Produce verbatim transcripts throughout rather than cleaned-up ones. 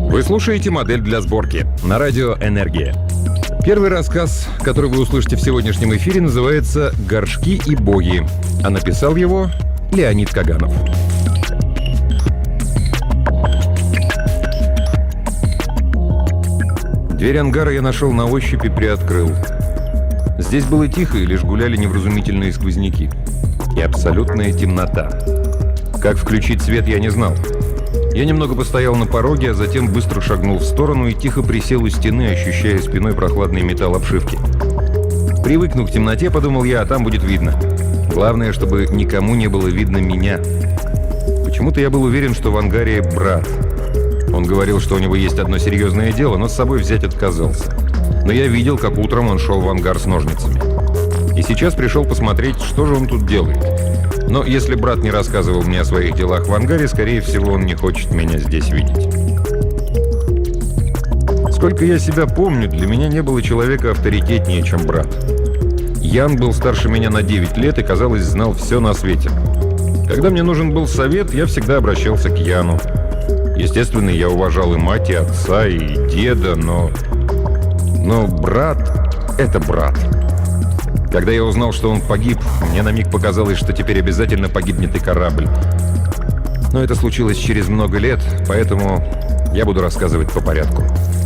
Вы слушаете «Модель для сборки» на радио «Энергия». Первый рассказ, который вы услышите в сегодняшнем эфире, называется «Горшки и боги», а написал его Леонид Каганов. Дверь ангара я нашел на ощупь и приоткрыл. Здесь было тихо, и лишь гуляли невразумительные сквозняки. И абсолютная темнота. Как включить свет, я не знал. Я немного постоял на пороге, а затем быстро шагнул в сторону и тихо присел у стены, ощущая спиной прохладный металл обшивки. Привыкну к темноте, подумал я, а там будет видно. Главное, чтобы никому не было видно меня. Почему-то я был уверен, что в ангаре брат. Он говорил, что у него есть одно серьезное дело, но с собой взять отказался. Но я видел, как утром он шел в ангар с ножницами. И сейчас пришел посмотреть, что же он тут делает. Но если брат не рассказывал мне о своих делах в ангаре, скорее всего, он не хочет меня здесь видеть. Сколько я себя помню, для меня не было человека авторитетнее, чем брат. Ян был старше меня на девять лет и, казалось, знал все на свете. Когда мне нужен был совет, я всегда обращался к Яну. Естественно, я уважал и мать, и отца, и деда, но... Но брат — это брат. Когда я узнал, что он погиб, мне на миг показалось, что теперь обязательно погибнет и корабль. Но это случилось через много лет, поэтому я буду рассказывать по порядку.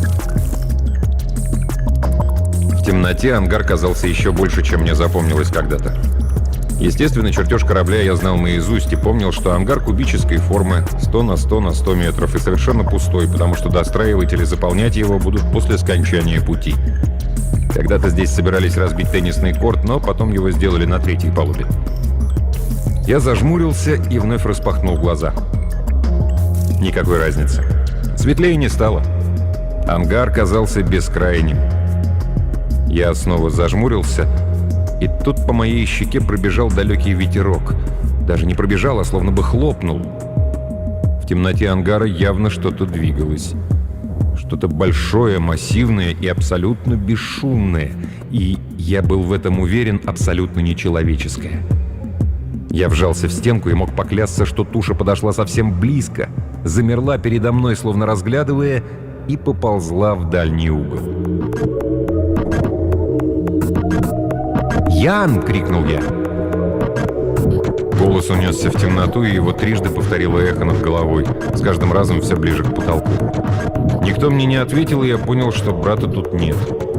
В темноте ангар казался еще больше, чем мне запомнилось когда-то. Естественно, чертеж корабля я знал наизусть и помнил, что ангар кубической формы сто на сто на сто метров и совершенно пустой, потому что достраивать или заполнять его будут после скончания пути. Когда-то здесь собирались разбить теннисный корт, но потом его сделали на третьей палубе. Я зажмурился и вновь распахнул глаза. Никакой разницы. Светлее не стало. Ангар казался бескрайним. Я снова зажмурился, и тут по моей щеке пробежал далекий ветерок. Даже не пробежал, а словно бы хлопнул. В темноте ангара явно что-то двигалось. Что-то большое, массивное и абсолютно бесшумное. И, я был в этом уверен, абсолютно нечеловеческое. Я вжался в стенку и мог поклясться, что туша подошла совсем близко, замерла передо мной, словно разглядывая, и поползла в дальний угол. «Ян!» — крикнул я. Голос унесся в темноту, и его трижды повторило эхо над головой, с каждым разом все ближе к потолку. Никто мне не ответил, и я понял, что брата тут нет.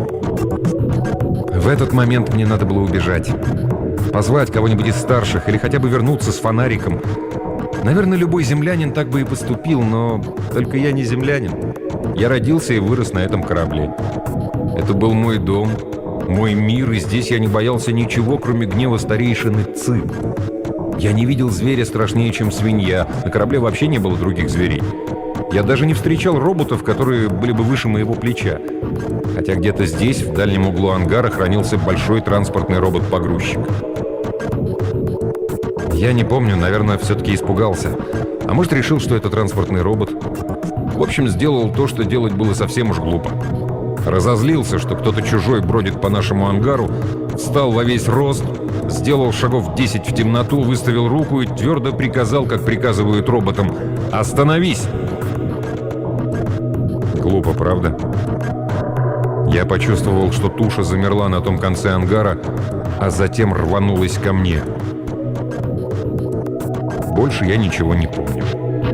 В этот момент мне надо было убежать. Позвать кого-нибудь из старших или хотя бы вернуться с фонариком. Наверное, любой землянин так бы и поступил, но только я не землянин. Я родился и вырос на этом корабле. Это был мой дом, мой мир, и здесь я не боялся ничего, кроме гнева старейшины Ци. Я не видел зверя страшнее, чем свинья. На корабле вообще не было других зверей. Я даже не встречал роботов, которые были бы выше моего плеча. Хотя где-то здесь, в дальнем углу ангара, хранился большой транспортный робот-погрузчик. Я не помню, наверное, все-таки испугался. А может, решил, что это транспортный робот. В общем, сделал то, что делать было совсем уж глупо. Разозлился, что кто-то чужой бродит по нашему ангару, встал во весь рост, сделал шагов десять в темноту, выставил руку и твердо приказал, как приказывают роботам: «Остановись!» Глупо, правда? Я почувствовал, что туша замерла на том конце ангара, а затем рванулась ко мне. Больше я ничего не помню.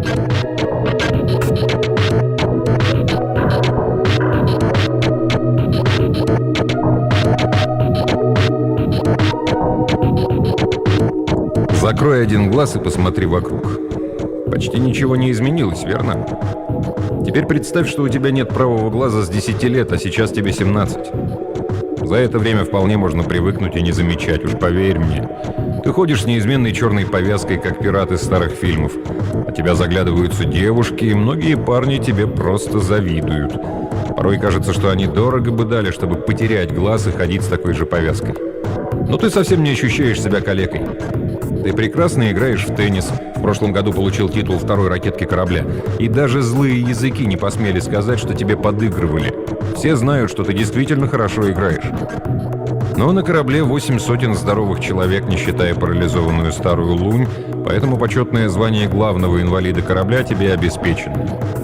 Закрой один глаз и посмотри вокруг. Почти ничего не изменилось, верно? Теперь представь, что у тебя нет правого глаза с десяти лет, а сейчас тебе семнадцать. За это время вполне можно привыкнуть и не замечать, уж поверь мне. Ты ходишь с неизменной черной повязкой, как пират из старых фильмов. От тебя заглядываются девушки, и многие парни тебе просто завидуют. Порой кажется, что они дорого бы дали, чтобы потерять глаз и ходить с такой же повязкой. Но ты совсем не ощущаешь себя калекой. Ты прекрасно играешь в теннис. В прошлом году получил титул второй ракетки корабля. И даже злые языки не посмели сказать, что тебе подыгрывали. Все знают, что ты действительно хорошо играешь. Но на корабле восемь сотен здоровых человек, не считая парализованную старую лунь, поэтому почетное звание главного инвалида корабля тебе обеспечено.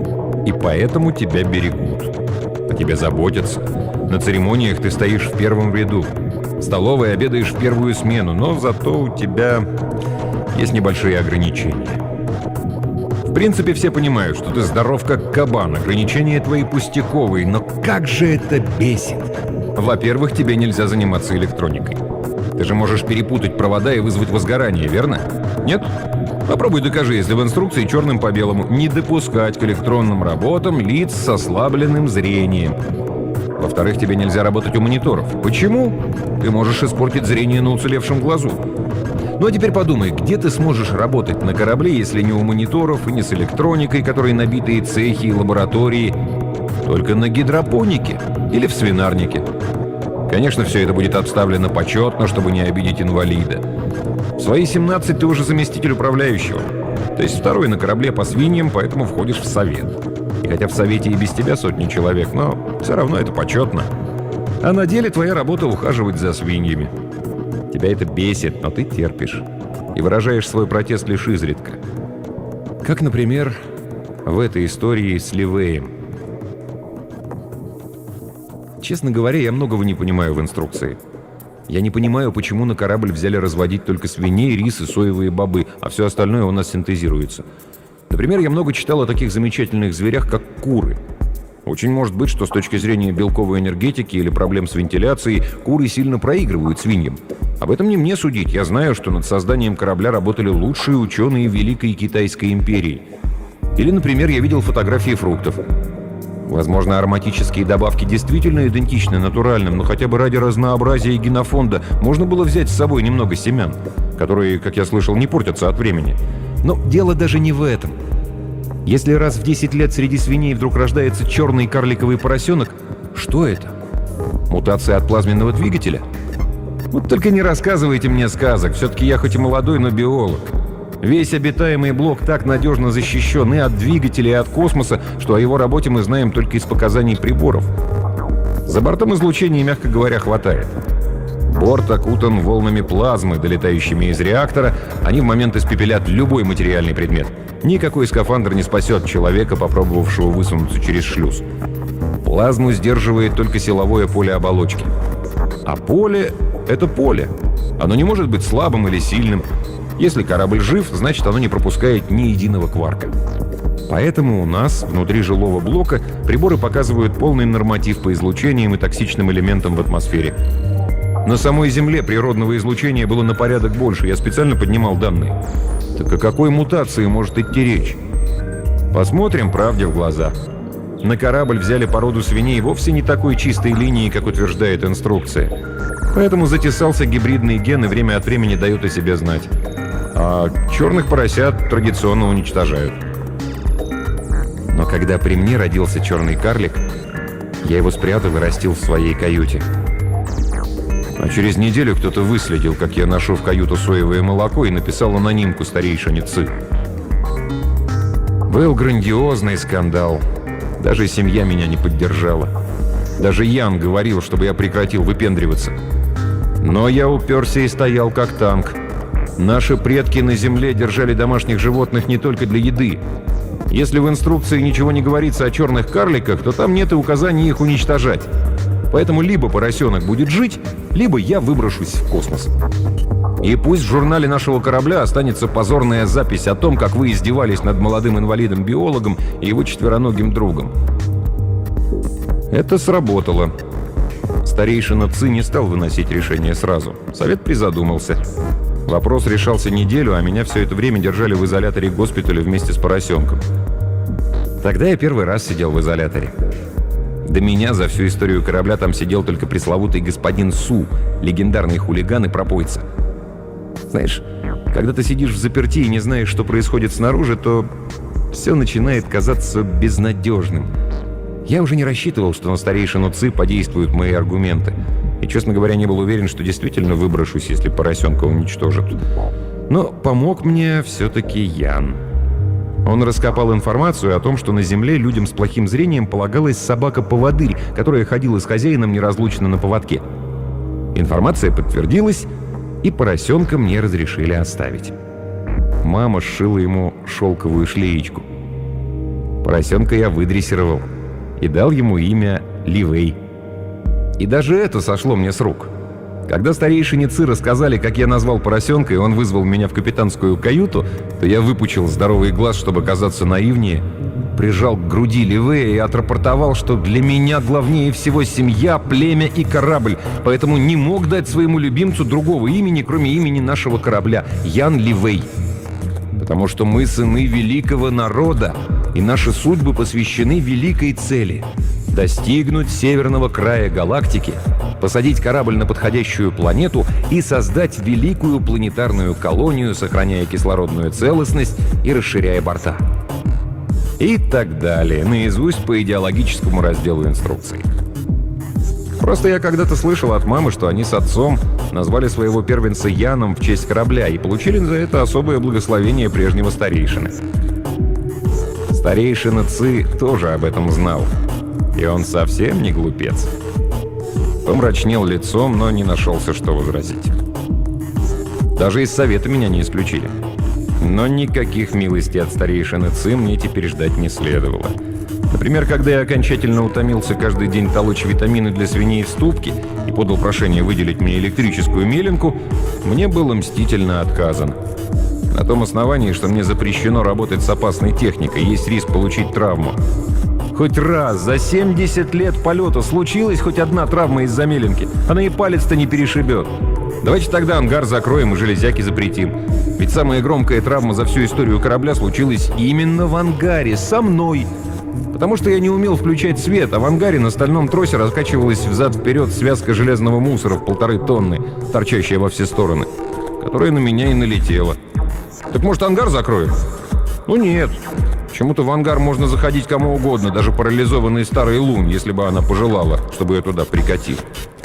и поэтому тебя берегут. О тебе заботятся. На церемониях ты стоишь в первом ряду. В столовой обедаешь в первую смену, но зато у тебя есть небольшие ограничения. В принципе, все понимают, что ты здоров как кабан, ограничения твои пустяковые, но как же это бесит! Во-первых, тебе нельзя заниматься электроникой. Ты же можешь перепутать провода и вызвать возгорание, верно? Нет? Попробуй докажи, если в инструкции черным по белому не допускать к электронным работам лиц с ослабленным зрением. Во-вторых, тебе нельзя работать у мониторов. Почему? Ты можешь испортить зрение на уцелевшем глазу. Ну а теперь подумай, где ты сможешь работать на корабле, если не у мониторов и не с электроникой, которой набитые цехи и лаборатории, только на гидропонике или в свинарнике. Конечно, все это будет обставлено почетно, чтобы не обидеть инвалида. В свои семнадцать ты уже заместитель управляющего. То есть второй на корабле по свиньям, поэтому входишь в совет. И хотя в совете и без тебя сотни человек, но все равно это почетно. А на деле твоя работа ухаживать за свиньями. Тебя это бесит, но ты терпишь. И выражаешь свой протест лишь изредка. Как, например, в этой истории с Ливеем. Честно говоря, я многого не понимаю в инструкции. Я не понимаю, почему на корабль взяли разводить только свиней, рис и соевые бобы, а все остальное у нас синтезируется. Например, я много читал о таких замечательных зверях, как куры. Очень может быть, что с точки зрения белковой энергетики или проблем с вентиляцией, куры сильно проигрывают свиньям. Об этом не мне судить. Я знаю, что над созданием корабля работали лучшие ученые Великой Китайской империи. Или, например, я видел фотографии фруктов. Возможно, ароматические добавки действительно идентичны натуральным, но хотя бы ради разнообразия генофонда можно было взять с собой немного семян, которые, как я слышал, не портятся от времени. Но дело даже не в этом. Если раз в десять лет среди свиней вдруг рождается черный карликовый поросенок, что это? Мутация от плазменного двигателя? Вот только не рассказывайте мне сказок, все-таки я хоть и молодой, но биолог. Весь обитаемый блок так надежно защищен и от двигателя, и от космоса, что о его работе мы знаем только из показаний приборов. За бортом излучения, мягко говоря, хватает. Борт окутан волнами плазмы, долетающими из реактора. Они в момент испепелят любой материальный предмет. Никакой скафандр не спасет человека, попробовавшего высунуться через шлюз. Плазму сдерживает только силовое поле оболочки. А поле — это поле. Оно не может быть слабым или сильным. Если корабль жив, значит, оно не пропускает ни единого кварка. Поэтому у нас, внутри жилого блока, приборы показывают полный норматив по излучениям и токсичным элементам в атмосфере. На самой Земле природного излучения было на порядок больше, я специально поднимал данные. Так о какой мутации может идти речь? Посмотрим правде в глаза. На корабль взяли породу свиней вовсе не такой чистой линии, как утверждает инструкция. Поэтому затесался гибридный ген и время от времени дает о себе знать. А черных поросят традиционно уничтожают. Но когда при мне родился черный карлик, я его спрятал и растил в своей каюте. А через неделю кто-то выследил, как я ношу в каюту соевое молоко, и написал анонимку старейшине Ци. Был грандиозный скандал. Даже семья меня не поддержала. Даже Ян говорил, чтобы я прекратил выпендриваться. Но я уперся и стоял как танк. Наши предки на земле держали домашних животных не только для еды. Если в инструкции ничего не говорится о черных карликах, то там нет и указаний их уничтожать. Поэтому либо поросенок будет жить, либо я выброшусь в космос. И пусть в журнале нашего корабля останется позорная запись о том, как вы издевались над молодым инвалидом-биологом и его четвероногим другом. Это сработало. Старейшина Ци не стал выносить решение сразу. Совет призадумался. Вопрос решался неделю, а меня все это время держали в изоляторе госпиталя вместе с поросенком. Тогда я первый раз сидел в изоляторе. До меня за всю историю корабля там сидел только пресловутый господин Су, легендарный хулиган и пропойца. Знаешь, когда ты сидишь в заперти и не знаешь, что происходит снаружи, то все начинает казаться безнадежным. Я уже не рассчитывал, что на старейшину Ци подействуют мои аргументы. И, честно говоря, не был уверен, что действительно выброшусь, если поросенка уничтожат. Но помог мне все-таки Ян. Он раскопал информацию о том, что на Земле людям с плохим зрением полагалась собака-поводырь, которая ходила с хозяином неразлучно на поводке. Информация подтвердилась, и поросенка мне разрешили оставить. Мама сшила ему шелковую шлеечку. Поросенка я выдрессировал и дал ему имя Ливей. И даже это сошло мне с рук. Когда старейшине ЦИ рассказали, как я назвал поросенка, и он вызвал меня в капитанскую каюту, то я выпучил здоровый глаз, чтобы казаться наивнее, прижал к груди Ливея и отрапортовал, что для меня главнее всего семья, племя и корабль, поэтому не мог дать своему любимцу другого имени, кроме имени нашего корабля — Ян Ливей. Потому что мы сыны великого народа, и наши судьбы посвящены великой цели — достигнуть северного края галактики, посадить корабль на подходящую планету и создать великую планетарную колонию, сохраняя кислородную целостность и расширяя борта. И так далее, наизусть по идеологическому разделу инструкций. Просто я когда-то слышал от мамы, что они с отцом назвали своего первенца Яном в честь корабля и получили за это особое благословение прежнего старейшины. Старейшина ЦИ тоже об этом знал, и он совсем не глупец. Помрачнел лицом, но не нашелся, что возразить. Даже из совета меня не исключили. Но никаких милостей от старейшины ЦИ мне теперь ждать не следовало. Например, когда я окончательно утомился каждый день толочь витамины для свиней в ступке и подал прошение выделить мне электрическую меленку, мне было мстительно отказано. На том основании, что мне запрещено работать с опасной техникой, есть риск получить травму. Хоть раз за семьдесят лет полета случилась хоть одна травма из-за меленки, она и палец-то не перешибет. Давайте тогда ангар закроем и железяки запретим. Ведь самая громкая травма за всю историю корабля случилась именно в ангаре, со мной. Потому что я не умел включать свет, а в ангаре на стальном тросе раскачивалась взад-вперед связка железного мусора в полторы тонны, торчащая во все стороны, которая на меня и налетела. Так может, ангар закроем? Ну нет. Почему-то в ангар можно заходить кому угодно, даже парализованный старый Лун, если бы она пожелала, чтобы я туда прикатил.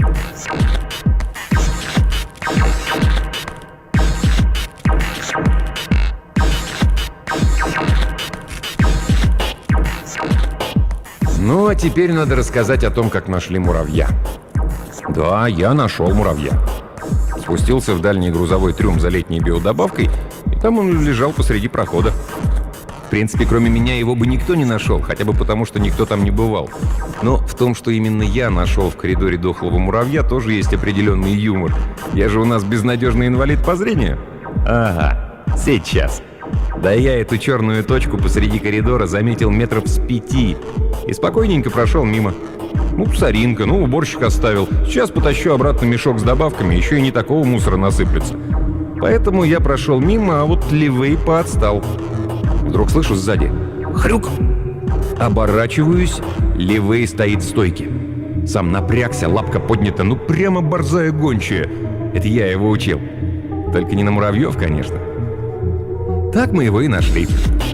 Ну, а теперь надо рассказать о том, как нашли муравья. Да, я нашел муравья. Спустился в дальний грузовой трюм за летней биодобавкой, и там он лежал посреди прохода. В принципе, кроме меня его бы никто не нашел, хотя бы потому, что никто там не бывал. Но в том, что именно я нашел в коридоре дохлого муравья, тоже есть определенный юмор. Я же у нас безнадежный инвалид по зрению. Ага, сейчас. Да я эту черную точку посреди коридора заметил метров с пяти и спокойненько прошел мимо. Ну, соринка, ну, уборщик оставил. Сейчас потащу обратно мешок с добавками, еще и не такого мусора насыплется. Поэтому я прошел мимо, а вот Ливей поотстал. Вдруг слышу сзади хрюк. Оборачиваюсь, Ливей стоит в стойке. Сам напрягся, лапка поднята, ну прямо борзая гончая. Это я его учил. Только не на муравьев, конечно. Так мы его и нашли.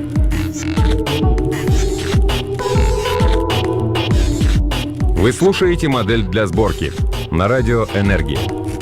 Вы слушаете «Модель для сборки» на радио «Энергия».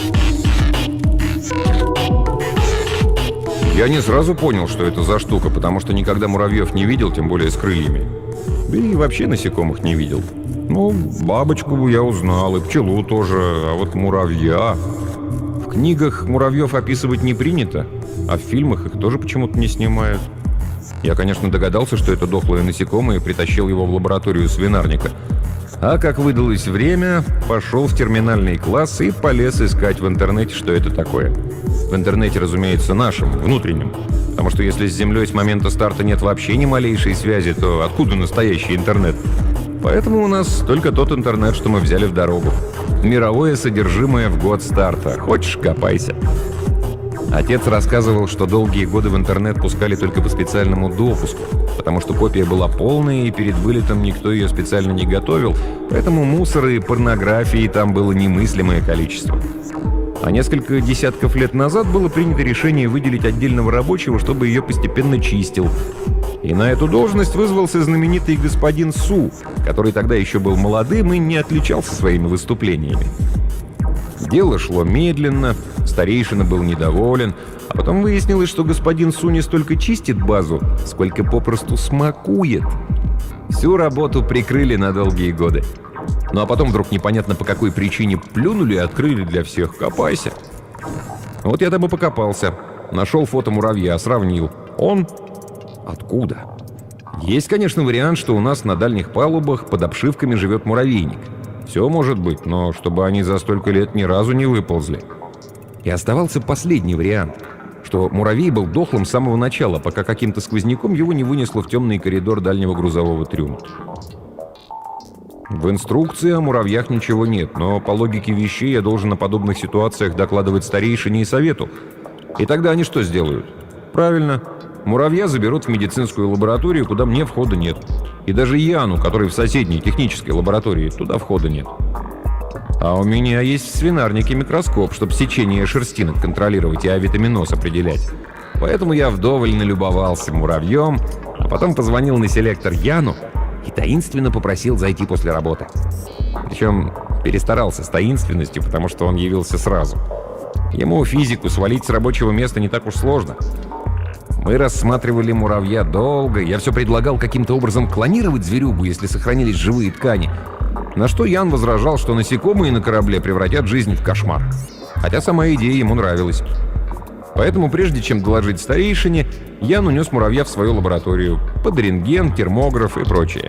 Я не сразу понял, что это за штука, потому что никогда муравьев не видел, тем более с крыльями. Да и вообще насекомых не видел. Ну, бабочку я узнал, и пчелу тоже, а вот муравья... В книгах муравьев описывать не принято, а в фильмах их тоже почему-то не снимают. Я, конечно, догадался, что это дохлое насекомое, и притащил его в лабораторию свинарника. А как выдалось время, пошел в терминальный класс и полез искать в интернете, что это такое. В интернете, разумеется, нашем, внутреннем. Потому что если с Землей с момента старта нет вообще ни малейшей связи, то откуда настоящий интернет? Поэтому у нас только тот интернет, что мы взяли в дорогу. Мировое содержимое в год старта. Хочешь — копайся. Отец рассказывал, что долгие годы в интернет пускали только по специальному допуску, потому что копия была полная, и перед вылетом никто ее специально не готовил, поэтому мусора и порнографии там было немыслимое количество. А несколько десятков лет назад было принято решение выделить отдельного рабочего, чтобы ее постепенно чистил. И на эту должность вызвался знаменитый господин Су, который тогда еще был молодым и не отличался своими выступлениями. Дело шло медленно, старейшина был недоволен, а потом выяснилось, что господин Су не столько чистит базу, сколько попросту смакует. Всю работу прикрыли на долгие годы. Ну а потом вдруг непонятно по какой причине плюнули и открыли для всех. Копайся. Вот я там и покопался. Нашел фото муравья, сравнил. Он... Откуда? Есть, конечно, вариант, что у нас на дальних палубах под обшивками живет муравейник. Все может быть, но чтобы они за столько лет ни разу не выползли. И оставался последний вариант, что муравей был дохлым с самого начала, пока каким-то сквозняком его не вынесло в темный коридор дальнего грузового трюма. В инструкции о муравьях ничего нет, но по логике вещей я должен о подобных ситуациях докладывать старейшине и совету. И тогда они что сделают? Правильно, муравья заберут в медицинскую лабораторию, куда мне входа нет. И даже Яну, который в соседней технической лаборатории, туда входа нет. А у меня есть в свинарнике микроскоп, чтобы сечение шерстинок контролировать и авитаминоз определять. Поэтому я вдоволь налюбовался муравьем, а потом позвонил на селектор Яну и таинственно попросил зайти после работы. Причем перестарался с таинственностью, потому что он явился сразу. Ему физику свалить с рабочего места не так уж сложно. Мы рассматривали муравья долго, я все предлагал каким-то образом клонировать зверюгу, если сохранились живые ткани. На что Ян возражал, что насекомые на корабле превратят жизнь в кошмар. Хотя сама идея ему нравилась. Поэтому прежде чем доложить старейшине, Ян унес муравья в свою лабораторию под рентген, термограф и прочее.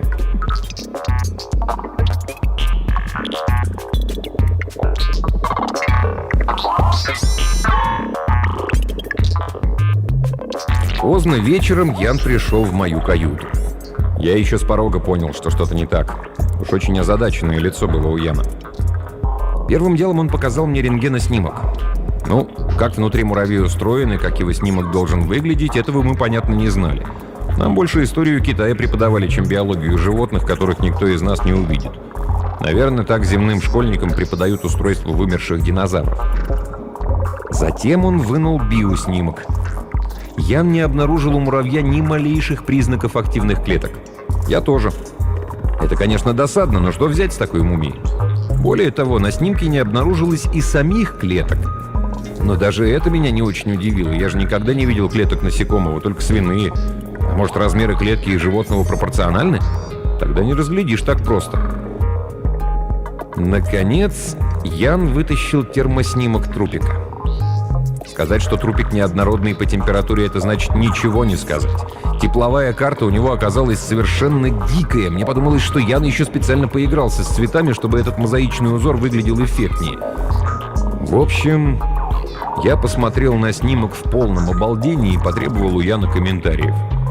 Поздно вечером Ян пришел в мою каюту. Я еще с порога понял, что что-то не так. Уж очень озадаченное лицо было у Яна. Первым делом он показал мне рентгеноснимок. Ну, как внутри муравей устроен и как его снимок должен выглядеть, этого мы, понятно, не знали. Нам больше историю Китая преподавали, чем биологию животных, которых никто из нас не увидит. Наверное, так земным школьникам преподают устройство вымерших динозавров. Затем он вынул биоснимок. Ян не обнаружил у муравья ни малейших признаков активных клеток. Я тоже. Это, конечно, досадно, но что взять с такой мумией? Более того, на снимке не обнаружилось и самих клеток. Но даже это меня не очень удивило. Я же никогда не видел клеток насекомого, только свиные. А может, размеры клетки и животного пропорциональны? Тогда не разглядишь так просто. Наконец, Ян вытащил термоснимок трупика. Сказать, что трупик неоднородный по температуре, это значит ничего не сказать. Тепловая карта у него оказалась совершенно дикая. Мне подумалось, что Ян еще специально поигрался с цветами, чтобы этот мозаичный узор выглядел эффектнее. В общем, я посмотрел на снимок в полном обалдении и потребовал у Яна комментариев.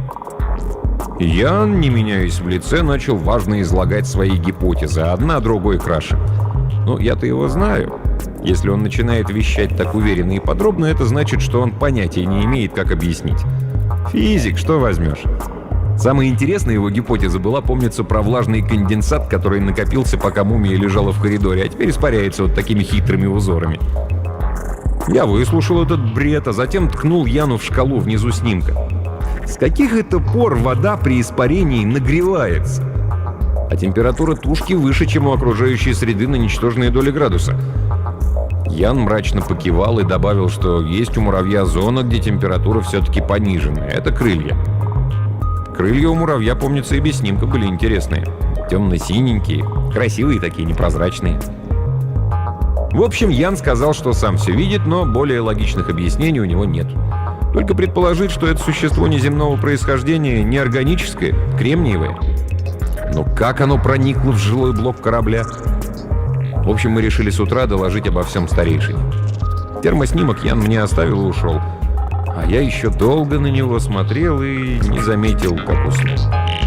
Ян, не меняясь в лице, начал важно излагать свои гипотезы, одна другой краше. Ну, я-то его знаю. Если он начинает вещать так уверенно и подробно, это значит, что он понятия не имеет, как объяснить. Физик, что возьмешь? Самая интересная его гипотеза была, помнится, про влажный конденсат, который накопился, пока мумия лежала в коридоре, а теперь испаряется вот такими хитрыми узорами. Я выслушал этот бред, а затем ткнул Яну в шкалу внизу снимка. С каких это пор вода при испарении нагревается? А температура тушки выше, чем у окружающей среды на ничтожные доли градуса. Ян мрачно покивал и добавил, что есть у муравья зона, где температура все-таки пониженная. Это крылья. Крылья у муравья, помнится, и без снимка были интересные. Темно-синенькие, красивые такие, непрозрачные. В общем, Ян сказал, что сам все видит, но более логичных объяснений у него нет. Только предположить, что это существо неземного происхождения, неорганическое, кремниевое. Но как оно проникло в жилой блок корабля? В общем, мы решили с утра доложить обо всем старейшине. Термоснимок Ян мне оставил и ушел. А я еще долго на него смотрел и не заметил, как уснул.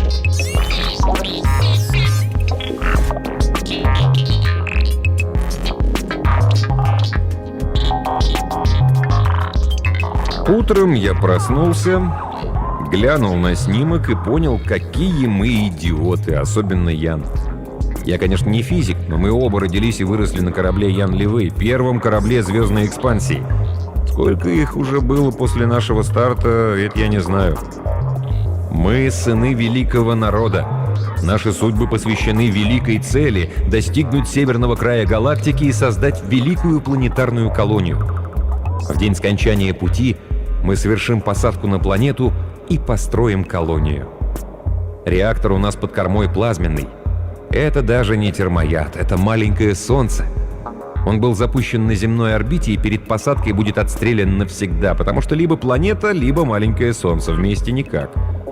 Утром я проснулся, глянул на снимок и понял, какие мы идиоты, особенно Ян. Я, конечно, не физик, но мы оба родились и выросли на корабле Ян Ливей, первом корабле звездной экспансии. Сколько их уже было после нашего старта, это я не знаю. Мы сыны великого народа. Наши судьбы посвящены великой цели — достигнуть северного края галактики и создать великую планетарную колонию. В день скончания пути мы совершим посадку на планету и построим колонию. Реактор у нас под кормой плазменный. Это даже не термояд, это маленькое солнце. Он был запущен на земной орбите и перед посадкой будет отстрелян навсегда, потому что либо планета, либо маленькое солнце, вместе никак.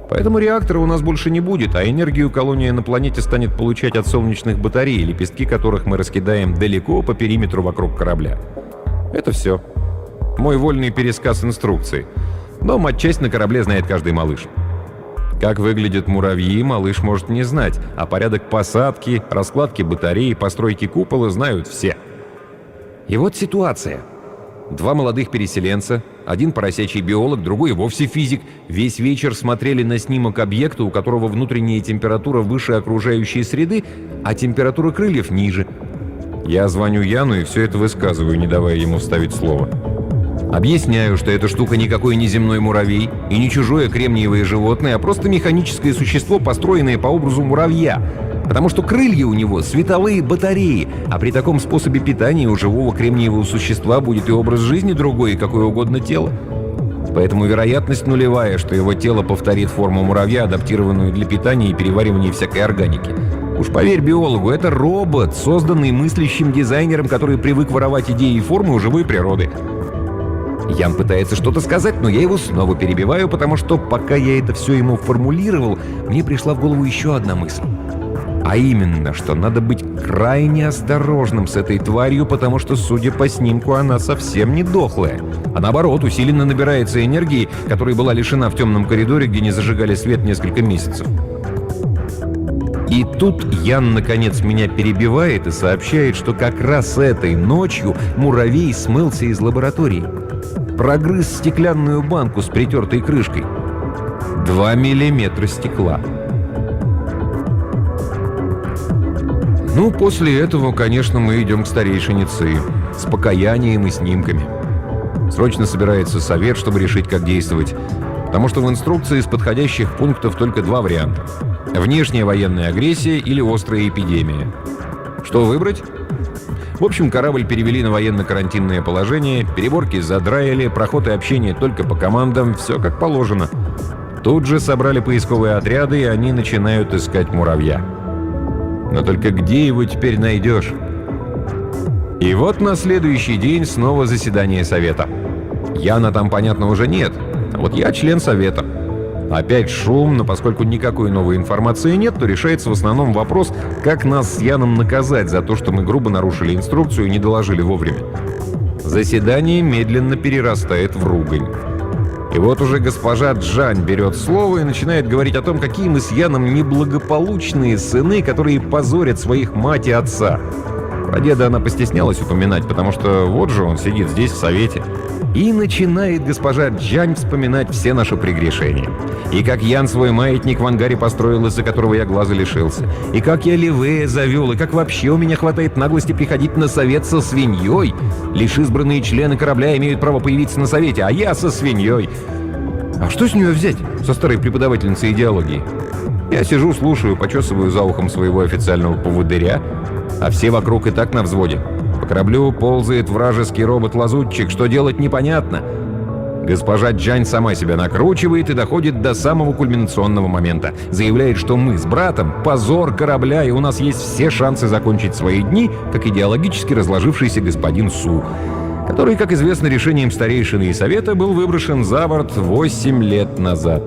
Поэтому реактора у нас больше не будет, а энергию колония на планете станет получать от солнечных батарей, лепестки которых мы раскидаем далеко по периметру вокруг корабля. Это все. Мой вольный пересказ инструкции. Но матчасть на корабле знает каждый малыш. Как выглядят муравьи, малыш может не знать, а порядок посадки, раскладки батареи, постройки купола знают все. И вот ситуация. Два молодых переселенца, один поросячий биолог, другой вовсе физик, весь вечер смотрели на снимок объекта, у которого внутренняя температура выше окружающей среды, а температура крыльев ниже. Я звоню Яну и все это высказываю, не давая ему вставить слово. Объясняю, что эта штука никакой не земной муравей и не чужое кремниевое животное, а просто механическое существо, построенное по образу муравья. Потому что крылья у него — световые батареи, а при таком способе питания у живого кремниевого существа будет и образ жизни другой, и какое угодно тело. Поэтому вероятность нулевая, что его тело повторит форму муравья, адаптированную для питания и переваривания всякой органики. Уж поверь биологу, это робот, созданный мыслящим дизайнером, который привык воровать идеи и формы у живой природы. Ян пытается что-то сказать, но я его снова перебиваю, потому что пока я это все ему формулировал, мне пришла в голову еще одна мысль. А именно, что надо быть крайне осторожным с этой тварью, потому что, судя по снимку, она совсем не дохлая, а наоборот, усиленно набирается энергии, которой была лишена в темном коридоре, где не зажигали свет несколько месяцев. И тут Ян, наконец, меня перебивает и сообщает, что как раз этой ночью муравей смылся из лаборатории. Прогрыз стеклянную банку с притертой крышкой. Два миллиметра стекла. Ну, после этого, конечно, мы идем к старейшине ЦИ с покаянием и снимками. Срочно собирается совет, чтобы решить, как действовать. Потому что в инструкции из подходящих пунктов только два варианта. Внешняя военная агрессия или острая эпидемия. Что выбрать? В общем, корабль перевели на военно-карантинное положение, переборки задраили, проход и общение только по командам, все как положено. Тут же собрали поисковые отряды, и они начинают искать муравья. Но только где его теперь найдешь? И вот на следующий день снова заседание совета. Яна там, понятно, уже нет, а вот я член совета. Опять шум, но поскольку никакой новой информации нет, то решается в основном вопрос, как нас с Яном наказать за то, что мы грубо нарушили инструкцию и не доложили вовремя. Заседание медленно перерастает в ругань. И вот уже госпожа Джань берет слово и начинает говорить о том, какие мы с Яном неблагополучные сыны, которые позорят своих мать и отца. Про деда она постеснялась упоминать, потому что вот же он сидит здесь в совете. И начинает госпожа Джань вспоминать все наши прегрешения. И как Ян свой маятник в ангаре построил, из-за которого я глаза лишился. И как я Ливея завел, и как вообще у меня хватает наглости приходить на совет со свиньей. Лишь избранные члены корабля имеют право появиться на совете, а я со свиньей. А что с нее взять, со старой преподавательницей идеологии? Я сижу, слушаю, почесываю за ухом своего официального поводыря, а все вокруг и так на взводе. По кораблю ползает вражеский робот-лазутчик, что делать непонятно. Госпожа Джань сама себя накручивает и доходит до самого кульминационного момента. Заявляет, что мы с братом — позор корабля, и у нас есть все шансы закончить свои дни, как идеологически разложившийся господин Су, который, как известно, решением старейшины и совета был выброшен за борт восемь лет назад.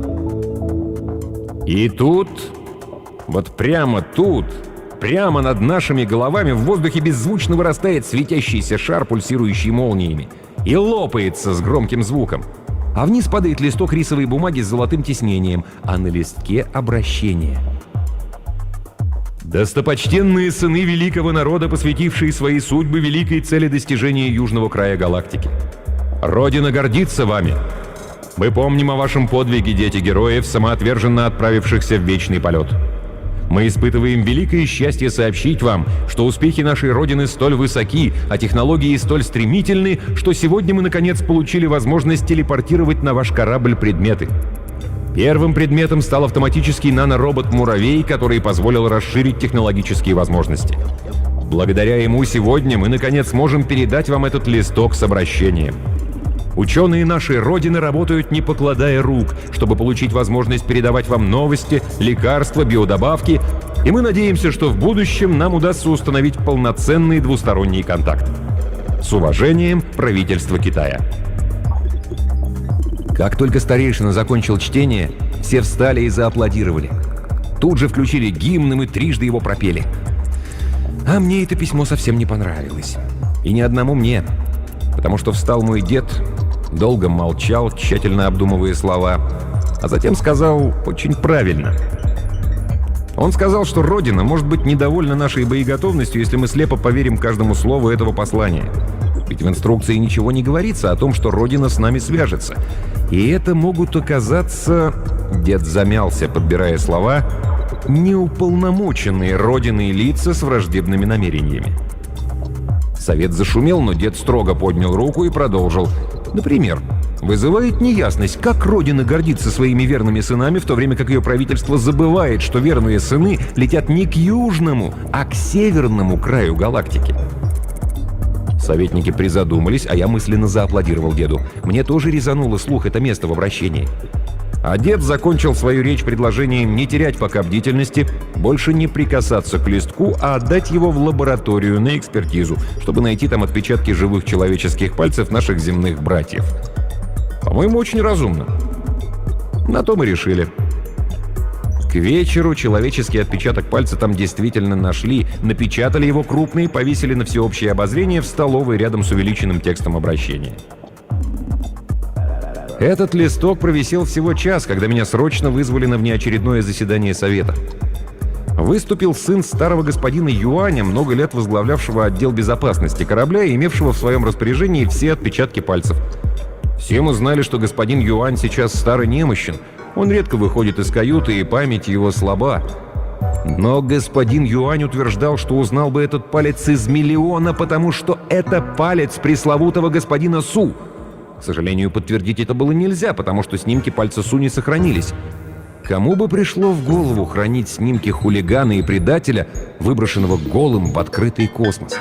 И тут, вот прямо тут, прямо над нашими головами в воздухе беззвучно вырастает светящийся шар, пульсирующий молниями, и лопается с громким звуком. А вниз падает листок рисовой бумаги с золотым тиснением, а на листке обращение. Достопочтенные сыны великого народа, посвятившие свои судьбы великой цели достижения южного края галактики. Родина гордится вами. Мы помним о вашем подвиге, дети героев, самоотверженно отправившихся в вечный полет. Мы испытываем великое счастье сообщить вам, что успехи нашей Родины столь высоки, а технологии столь стремительны, что сегодня мы наконец получили возможность телепортировать на ваш корабль предметы. Первым предметом стал автоматический наноробот-муравей, который позволил расширить технологические возможности. Благодаря ему сегодня мы наконец можем передать вам этот листок с обращением. Ученые нашей Родины работают, не покладая рук, чтобы получить возможность передавать вам новости, лекарства, биодобавки, и мы надеемся, что в будущем нам удастся установить полноценный двусторонний контакт. С уважением, правительство Китая. Как только старейшина закончил чтение, Все встали и зааплодировали. Тут же включили гимн, и мы трижды его пропели. А мне это письмо совсем не понравилось. И ни одному мне. Потому что встал мой дед, долго молчал, тщательно обдумывая слова, а затем сказал очень правильно. Он сказал, что Родина может быть недовольна нашей боеготовностью, если мы слепо поверим каждому слову этого послания. Ведь в инструкции ничего не говорится о том, что Родина с нами свяжется. И это могут оказаться... Дед замялся, подбирая слова. Неуполномоченные Родиной лица с враждебными намерениями. Совет зашумел, но дед строго поднял руку и продолжил. Например, вызывает неясность, как Родина гордится своими верными сынами, в то время как ее правительство забывает, что верные сыны летят не к южному, а к северному краю галактики. Советники призадумались, а я мысленно зааплодировал деду. Мне тоже резануло слух это место в обращении. А дед закончил свою речь предложением не терять пока бдительности, больше не прикасаться к листку, а отдать его в лабораторию на экспертизу, чтобы найти там отпечатки живых человеческих пальцев наших земных братьев. По-моему, очень разумно. На то мы решили. К вечеру человеческий отпечаток пальца там действительно нашли, напечатали его крупно и повесили на всеобщее обозрение в столовой рядом с увеличенным текстом обращения. Этот листок провисел всего час, когда меня срочно вызвали на внеочередное заседание совета. Выступил сын старого господина Юаня, много лет возглавлявшего отдел безопасности корабля и имевшего в своем распоряжении все отпечатки пальцев. Все мы знали, что господин Юань сейчас стар и немощен. Он редко выходит из каюты, и память его слаба. Но господин Юань утверждал, что узнал бы этот палец из миллиона, потому что это палец пресловутого господина Су. К сожалению, подтвердить это было нельзя, потому что снимки пальца Су не сохранились. Кому бы пришло в голову хранить снимки хулигана и предателя, выброшенного голым в открытый космос?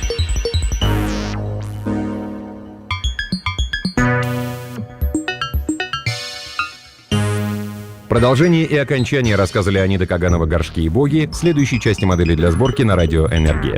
Продолжение и окончание рассказа Леонида Каганова «Горшки и боги» в следующей части модели для сборки на радио «Энергия».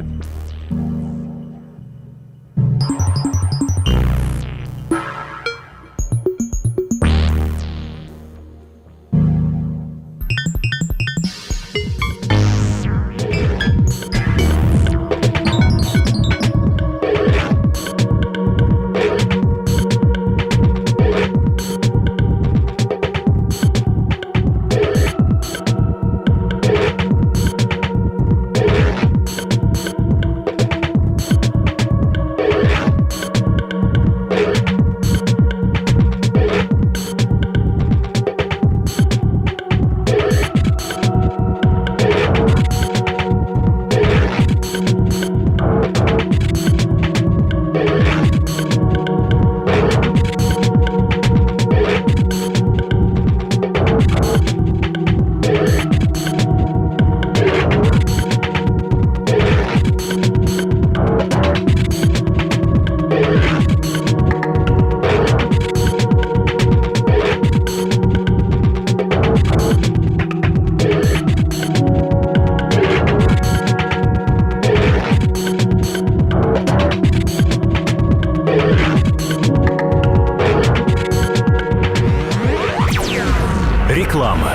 Реклама.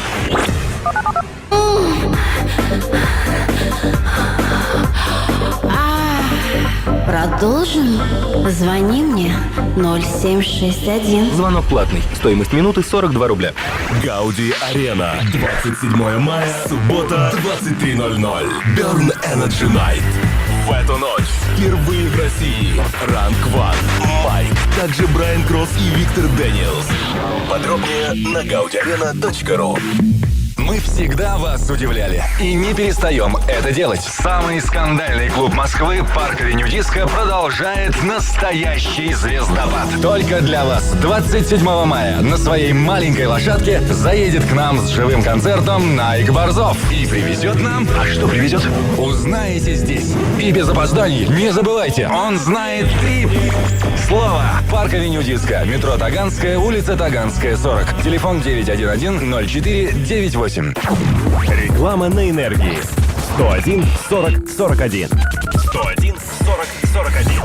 Продолжим? Звони мне ноль семь шесть один. Звонок платный. Стоимость минуты сорок два рубля. Гауди Арена. двадцать седьмое мая. Суббота. двадцать три ноль ноль. Burn Energy Night. В эту ночь впервые в России Ранг Ван, Майк, также Брайан Кросс и Виктор Дэниелс. Подробнее на гауди арена точка ру. Мы всегда вас удивляли и не перестаем это делать. Самый скандальный клуб Москвы «Парк Авеню Диско» продолжает настоящий звездопад. Только для вас двадцать седьмого мая на своей маленькой лошадке заедет к нам с живым концертом Найк Борзов. И привезет нам... А что привезет? Узнаете здесь. И без опозданий не забывайте, он знает три слова. «Парк Авеню Диско», метро Таганская, улица Таганская, сорок. Телефон девять один один ноль четыре девять восемь. Реклама на энергии. сто один сорок сорок один. сто один сорок сорок один.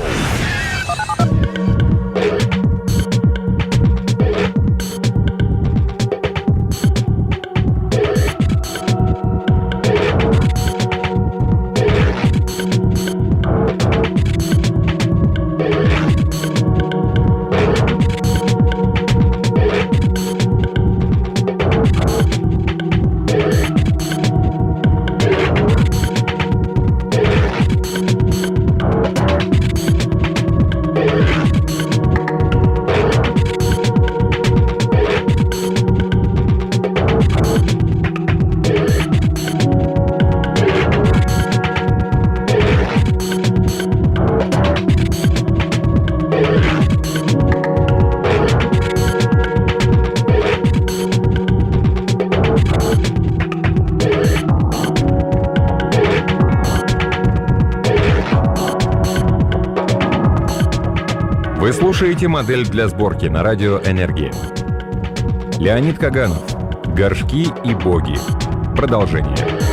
Вы слушаете «Модель для сборки» на радио «Энергия». Леонид Каганов. «Горшки и боги». Продолжение.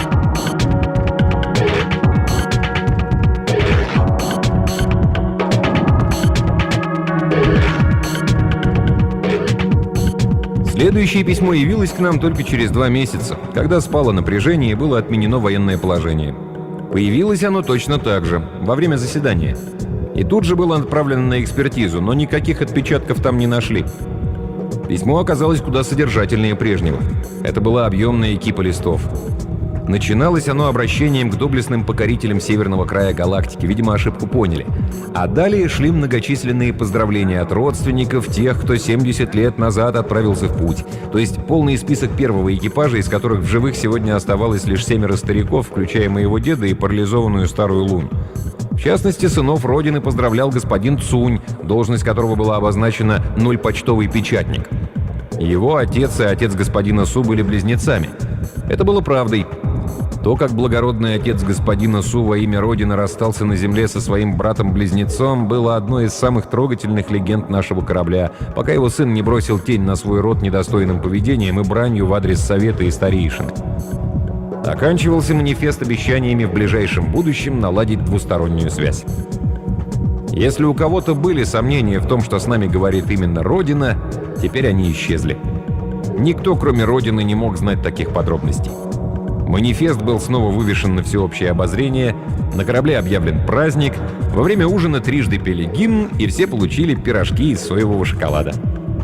Следующее письмо явилось к нам только через два месяца, когда спало напряжение и было отменено военное положение. Появилось оно точно так же, во время заседания. И тут же было отправлено на экспертизу, но никаких отпечатков там не нашли. Письмо оказалось куда содержательнее прежнего. Это была объемная кипа листов. Начиналось оно обращением к доблестным покорителям северного края галактики, видимо, ошибку поняли. А далее шли многочисленные поздравления от родственников тех, кто семьдесят лет назад отправился в путь. То есть полный список первого экипажа, из которых в живых сегодня оставалось лишь семеро стариков, включая моего деда и парализованную старую Луну. В частности, сынов Родины поздравлял господин Цунь, должность которого была обозначена «нуль почтовый печатник». Его отец и отец господина Су были близнецами. Это было правдой. То, как благородный отец господина Су во имя Родины расстался на земле со своим братом-близнецом, было одной из самых трогательных легенд нашего корабля, пока его сын не бросил тень на свой род недостойным поведением и бранью в адрес совета и старейшин. Оканчивался манифест обещаниями в ближайшем будущем наладить двустороннюю связь. Если у кого-то были сомнения в том, что с нами говорит именно Родина, теперь они исчезли. Никто, кроме Родины, не мог знать таких подробностей. Манифест был снова вывешен на всеобщее обозрение, на корабле объявлен праздник, во время ужина трижды пели гимн, и все получили пирожки из соевого шоколада.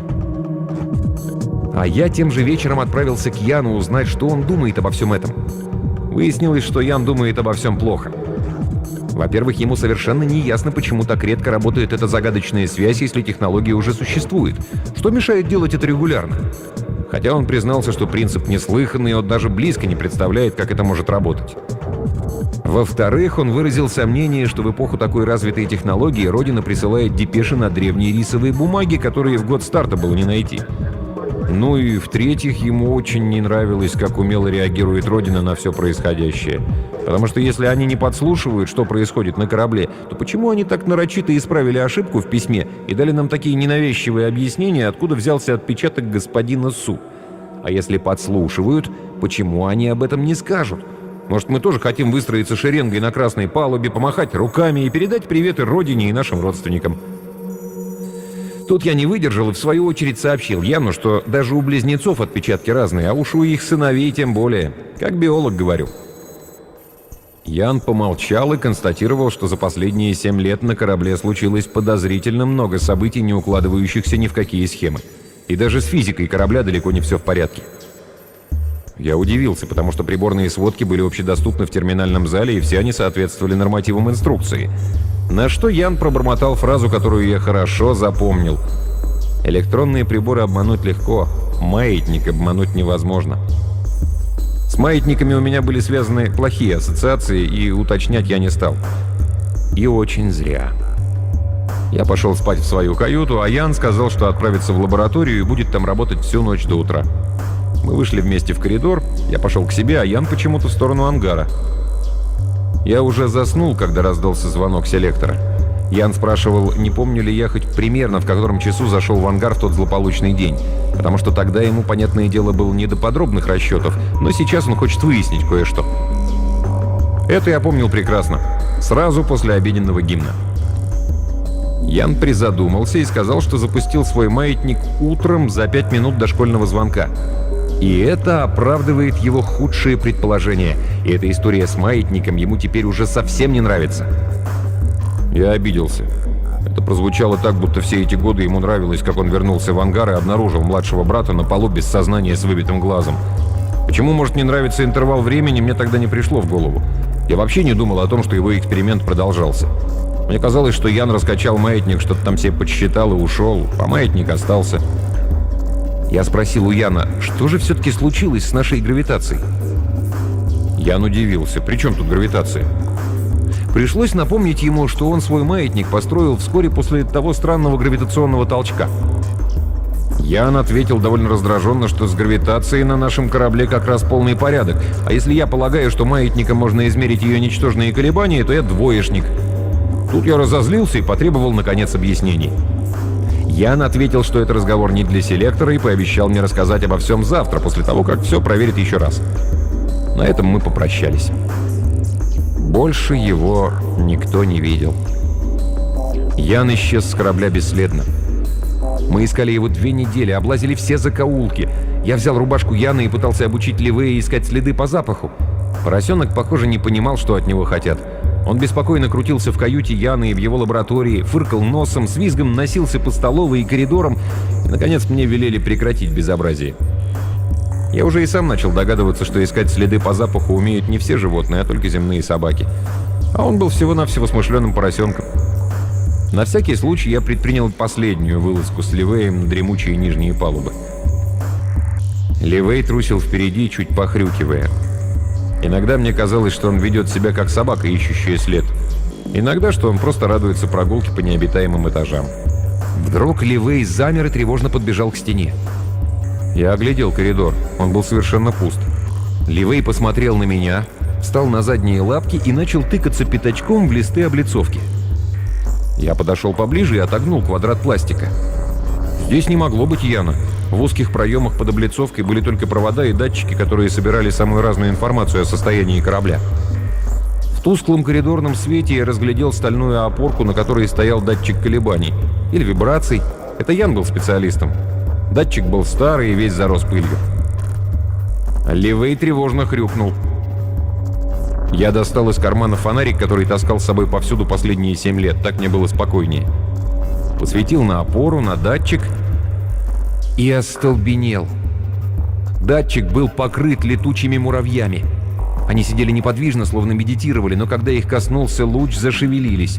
А я тем же вечером отправился к Яну узнать, что он думает обо всем этом. Выяснилось, что Ян думает обо всем плохо. Во-первых, ему совершенно не ясно, почему так редко работает эта загадочная связь, если технология уже существует. Что мешает делать это регулярно? Хотя он признался, что принцип неслыханный, и он даже близко не представляет, как это может работать. Во-вторых, он выразил сомнение, что в эпоху такой развитой технологии Родина присылает депеши на древние рисовые бумаги, которые в год старта было не найти. Ну и в-третьих, ему очень не нравилось, как умело реагирует Родина на все происходящее. Потому что если они не подслушивают, что происходит на корабле, то почему они так нарочито исправили ошибку в письме и дали нам такие ненавязчивые объяснения, откуда взялся отпечаток господина Су? А если подслушивают, почему они об этом не скажут? Может, мы тоже хотим выстроиться шеренгой на красной палубе, помахать руками и передать приветы Родине и нашим родственникам? Тут я не выдержал и в свою очередь сообщил Яну, что даже у близнецов отпечатки разные, а уж у их сыновей тем более. Как биолог говорю. Ян помолчал и констатировал, что за последние семь лет на корабле случилось подозрительно много событий, не укладывающихся ни в какие схемы. И даже с физикой корабля далеко не все в порядке. Я удивился, потому что приборные сводки были общедоступны в терминальном зале, и все они соответствовали нормативам инструкции. На что Ян пробормотал фразу, которую я хорошо запомнил. Электронные приборы обмануть легко, маятник обмануть невозможно. С маятниками у меня были связаны плохие ассоциации, и уточнять я не стал. И очень зря. Я пошел спать в свою каюту, а Ян сказал, что отправится в лабораторию и будет там работать всю ночь до утра. Мы вышли вместе в коридор, я пошел к себе, а Ян почему-то в сторону ангара. Я уже заснул, когда раздался звонок селектора. Ян спрашивал, не помню ли я хоть примерно, в котором часу зашел в ангар в тот злополучный день. Потому что тогда ему, понятное дело, было не до подробных расчетов, но сейчас он хочет выяснить кое-что. Это я помнил прекрасно. Сразу после обеденного гимна. Ян призадумался и сказал, что запустил свой маятник утром за пять минут до школьного звонка. И это оправдывает его худшие предположения. И эта история с маятником ему теперь уже совсем не нравится. Я обиделся. Это прозвучало так, будто все эти годы ему нравилось, как он вернулся в ангар и обнаружил младшего брата на полу без сознания с выбитым глазом. Почему может не нравиться интервал времени, мне тогда не пришло в голову. Я вообще не думал о том, что его эксперимент продолжался. Мне казалось, что Ян раскачал маятник, что-то там себе подсчитал и ушел, а маятник остался. Я спросил у Яна, что же все-таки случилось с нашей гравитацией? Ян удивился. При чем тут гравитация? Пришлось напомнить ему, что он свой маятник построил вскоре после того странного гравитационного толчка. Ян ответил довольно раздраженно, что с гравитацией на нашем корабле как раз полный порядок. А если я полагаю, что маятником можно измерить ее ничтожные колебания, то я двоечник. Тут я разозлился и потребовал, наконец, объяснений. Ян ответил, что это разговор не для селектора, и пообещал мне рассказать обо всем завтра, после того, как все проверит еще раз. На этом мы попрощались. Больше его никто не видел. Ян исчез с корабля бесследно. Мы искали его две недели, облазили все закоулки. Я взял рубашку Яна и пытался обучить Ливея искать следы по запаху. Поросенок, похоже, не понимал, что от него хотят. Он беспокойно крутился в каюте Яна и в его лаборатории, фыркал носом, с визгом носился по столовой и коридорам. И, наконец, мне велели прекратить безобразие. Я уже и сам начал догадываться, что искать следы по запаху умеют не все животные, а только земные собаки. А он был всего-навсего смышленым поросенком. На всякий случай я предпринял последнюю вылазку с Ливеем на дремучие нижние палубы. Ливей трусил впереди, чуть похрюкивая. Иногда мне казалось, что он ведет себя как собака, ищущая след. Иногда, что он просто радуется прогулке по необитаемым этажам. Вдруг Ливей замер и тревожно подбежал к стене. Я оглядел коридор. Он был совершенно пуст. Ливей посмотрел на меня, встал на задние лапки и начал тыкаться пятачком в листы облицовки. Я подошел поближе и отогнул квадрат пластика. Здесь не могло быть Яна. В узких проемах под облицовкой были только провода и датчики, которые собирали самую разную информацию о состоянии корабля. В тусклом коридорном свете я разглядел стальную опорку, на которой стоял датчик колебаний. Или вибраций. Это Ян был специалистом. Датчик был старый и весь зарос пылью. Ливей тревожно хрюкнул. Я достал из кармана фонарик, который таскал с собой повсюду последние семь лет. Так мне было спокойнее. Посветил на опору, на датчик и остолбенел. Датчик был покрыт летучими муравьями. Они сидели неподвижно, словно медитировали, но когда их коснулся луч, зашевелились.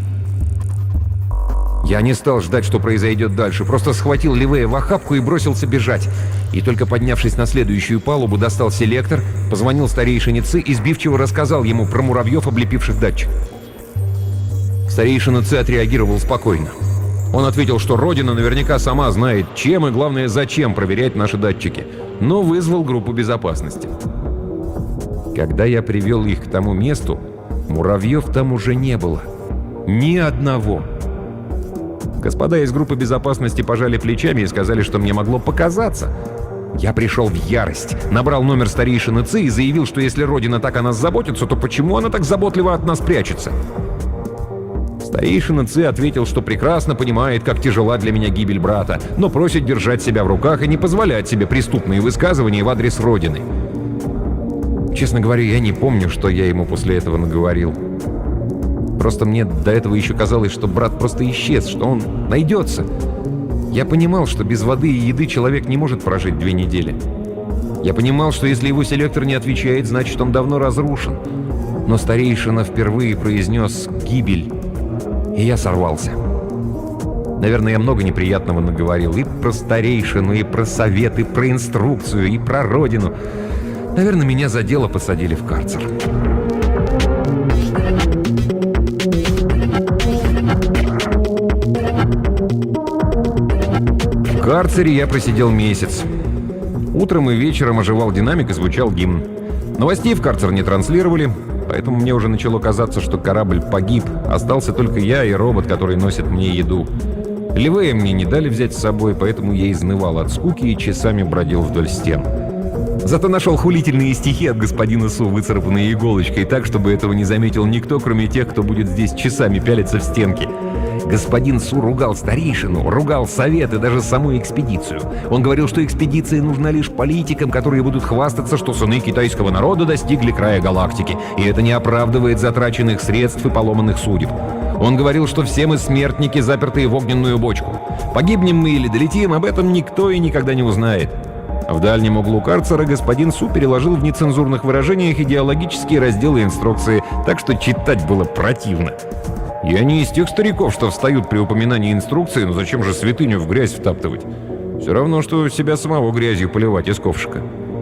Я не стал ждать, что произойдет дальше, просто схватил Ливея в охапку и бросился бежать. И только поднявшись на следующую палубу, достал селектор, позвонил старейшине Ци и сбивчиво рассказал ему про муравьев, облепивших датчик. Старейшина Ци отреагировал спокойно. Он ответил, что Родина наверняка сама знает, чем и, главное, зачем проверять наши датчики, но вызвал группу безопасности. Когда я привел их к тому месту, муравьев там уже не было. Ни одного. Господа из группы безопасности пожали плечами и сказали, что мне могло показаться. Я пришел в ярость, набрал номер старейшины Ци и заявил, что если Родина так о нас заботится, то почему она так заботливо от нас прячется? Старейшина Ци ответил, что прекрасно понимает, как тяжела для меня гибель брата, но просит держать себя в руках и не позволять себе преступные высказывания в адрес Родины. Честно говоря, я не помню, что я ему после этого наговорил. Просто мне до этого еще казалось, что брат просто исчез, что он найдется. Я понимал, что без воды и еды человек не может прожить две недели. Я понимал, что если его селектор не отвечает, значит, он давно разрушен. Но старейшина впервые произнес «гибель», и я сорвался. Наверное, я много неприятного наговорил и про старейшину, и про совет, и про инструкцию, и про Родину. Наверное, меня за дело посадили в карцер. В карцере я просидел месяц. Утром и вечером оживал динамик и звучал гимн. Новостей в карцер не транслировали, поэтому мне уже начало казаться, что корабль погиб. Остался только я и робот, который носит мне еду. Ливея мне не дали взять с собой, поэтому я изнывал от скуки и часами бродил вдоль стен. Зато нашел хулительные стихи от господина Су, выцарапанные иголочкой, так, чтобы этого не заметил никто, кроме тех, кто будет здесь часами пялиться в стенки. Господин Су ругал старейшину, ругал совет и даже саму экспедицию. Он говорил, что экспедиция нужна лишь политикам, которые будут хвастаться, что сыны китайского народа достигли края галактики, и это не оправдывает затраченных средств и поломанных судеб. Он говорил, что все мы смертники, запертые в огненную бочку. Погибнем мы или долетим, об этом никто и никогда не узнает. В дальнем углу карцера господин Су переложил в нецензурных выражениях идеологические разделы инструкции, так что читать было противно. Я не из тех стариков, что встают при упоминании инструкции, но зачем же святыню в грязь втаптывать? Все равно, что себя самого грязью поливать из ковшика.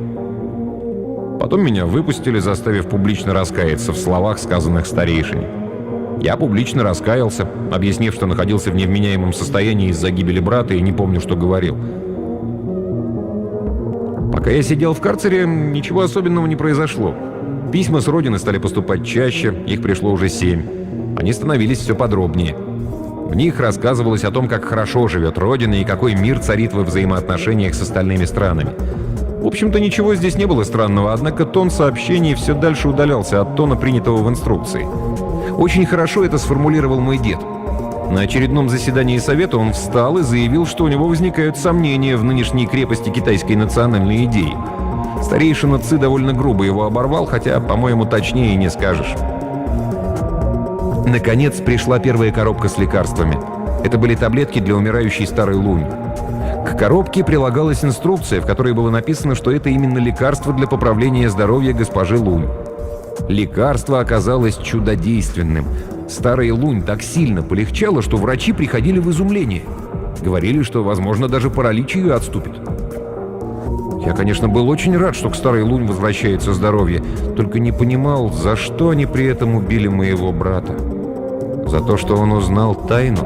Потом меня выпустили, заставив публично раскаяться в словах, сказанных старейшине. Я публично раскаялся, объяснив, что находился в невменяемом состоянии из-за гибели брата и не помню, что говорил. Пока я сидел в карцере, ничего особенного не произошло. Письма с Родины стали поступать чаще, их пришло уже семь. Они становились все подробнее. В них рассказывалось о том, как хорошо живет Родина и какой мир царит во взаимоотношениях с остальными странами. В общем-то, ничего здесь не было странного, однако тон сообщений все дальше удалялся от тона, принятого в инструкции. Очень хорошо это сформулировал мой дед. На очередном заседании Совета он встал и заявил, что у него возникают сомнения в нынешней крепости китайской национальной идеи. Старейшина Ци довольно грубо его оборвал, хотя, по-моему, точнее и не скажешь. Наконец пришла первая коробка с лекарствами. Это были таблетки для умирающей старой Лунь. К коробке прилагалась инструкция, в которой было написано, что это именно лекарство для поправления здоровья госпожи Лунь. Лекарство оказалось чудодейственным. Старая Лунь так сильно полегчало, что врачи приходили в изумление. Говорили, что, возможно, даже паралич ее отступит. Я, конечно, был очень рад, что к старой Лунь возвращается здоровье, только не понимал, за что они при этом убили моего брата. За то, что он узнал тайну.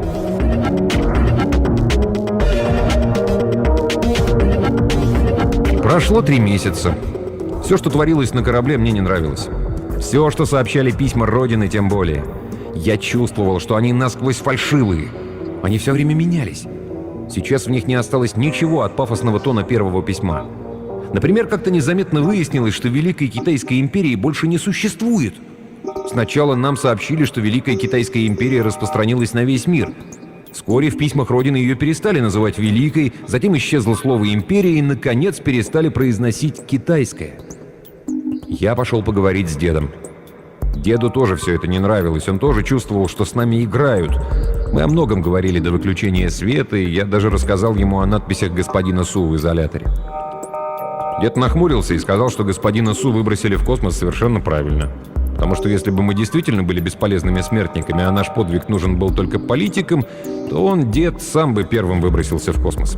Прошло три месяца. Все, что творилось на корабле, мне не нравилось. Все, что сообщали письма Родины, тем более. Я чувствовал, что они насквозь фальшивые. Они все время менялись. Сейчас в них не осталось ничего от пафосного тона первого письма. Например, как-то незаметно выяснилось, что Великой Китайской империи больше не существует. Сначала нам сообщили, что Великая Китайская империя распространилась на весь мир. Вскоре в письмах Родины ее перестали называть Великой, затем исчезло слово «империя» и, наконец, перестали произносить «китайская». Я пошел поговорить с дедом. Деду тоже все это не нравилось, он тоже чувствовал, что с нами играют. Мы о многом говорили до выключения света, и я даже рассказал ему о надписях господина Су в изоляторе. Дед нахмурился и сказал, что господина Су выбросили в космос совершенно правильно. Потому что если бы мы действительно были бесполезными смертниками, а наш подвиг нужен был только политикам, то он, дед, сам бы первым выбросился в космос.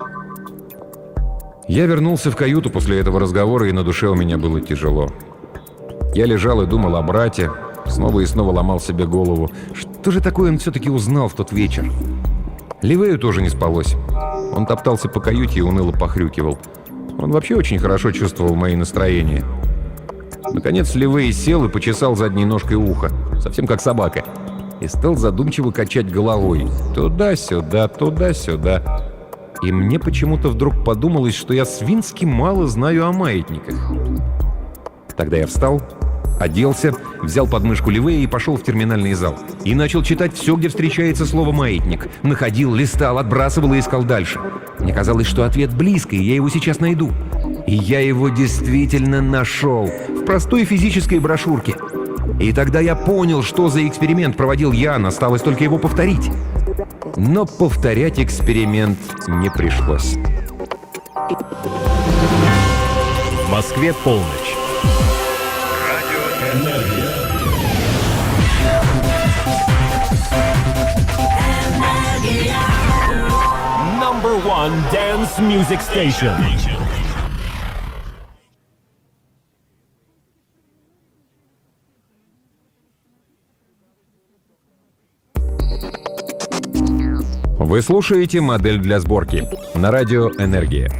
Я вернулся в каюту после этого разговора, и на душе у меня было тяжело. Я лежал и думал о брате, снова и снова ломал себе голову. Что же такое он все-таки узнал в тот вечер? Ливею тоже не спалось. Он топтался по каюте и уныло похрюкивал. Он вообще очень хорошо чувствовал мои настроения. Наконец Ливей сел и почесал задней ножкой ухо, совсем как собака, и стал задумчиво качать головой. Туда-сюда, туда-сюда. И мне почему-то вдруг подумалось, что я свински мало знаю о маятниках. Тогда я встал, оделся, взял подмышку Ливея и пошел в терминальный зал. И начал читать все, где встречается слово «маятник». Находил, листал, отбрасывал и искал дальше. Мне казалось, что ответ близко, и я его сейчас найду. И я его действительно нашел. В простой физической брошюрке. И тогда я понял, что за эксперимент проводил Ян, осталось только его повторить. Но повторять эксперимент не пришлось. В Москве полночь. Number one dance music station. Вы слушаете «Модель для сборки» на радио «Энергия».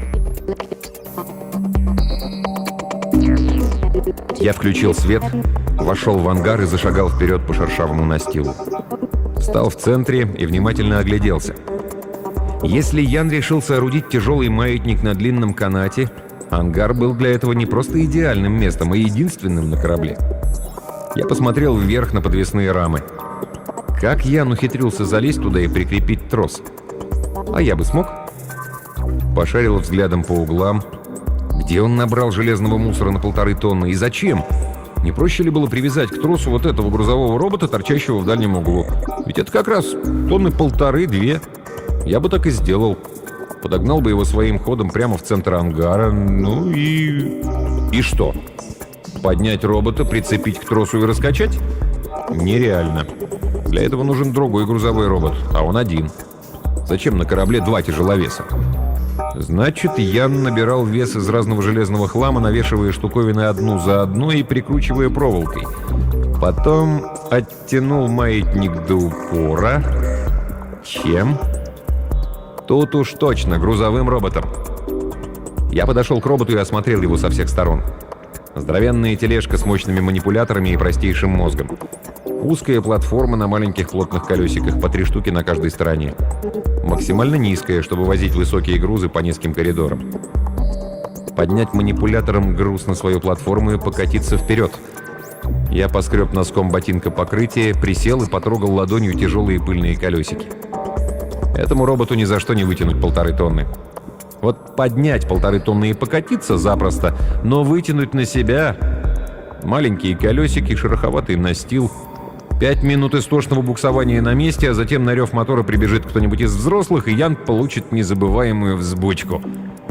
Я включил свет, вошел в ангар и зашагал вперед по шершавому настилу. Встал в центре и внимательно огляделся. Если Ян решил соорудить тяжелый маятник на длинном канате, ангар был для этого не просто идеальным местом, а единственным на корабле. Я посмотрел вверх на подвесные рамы. Как Ян ухитрился залезть туда и прикрепить трос? А я бы смог? Пошарил взглядом по углам. Где он набрал железного мусора на полторы тонны и зачем? Не проще ли было привязать к тросу вот этого грузового робота, торчащего в дальнем углу? Ведь это как раз тонны полторы-две. Я бы так и сделал. Подогнал бы его своим ходом прямо в центр ангара. Ну и... И что? Поднять робота, прицепить к тросу и раскачать? Нереально. Для этого нужен другой грузовой робот, а он один. Зачем на корабле два тяжеловеса? Значит, Ян набирал вес из разного железного хлама, навешивая штуковины одну за одной и прикручивая проволокой. Потом оттянул маятник до упора. Чем? Тут уж точно, грузовым роботом. Я подошел к роботу и осмотрел его со всех сторон. Здоровенная тележка с мощными манипуляторами и простейшим мозгом. Узкая платформа на маленьких плотных колесиках, по три штуки на каждой стороне. Максимально низкая, чтобы возить высокие грузы по низким коридорам. Поднять манипулятором груз на свою платформу и покатиться вперед. Я поскреб носком ботинка покрытие, присел и потрогал ладонью тяжелые пыльные колесики. Этому роботу ни за что не вытянуть полторы тонны. Вот поднять полторы тонны и покатиться запросто, но вытянуть на себя... Маленькие колесики, шероховатый настил. Пять минут истошного буксования на месте, а затем на рев мотора прибежит кто-нибудь из взрослых, и Ян получит незабываемую взбучку.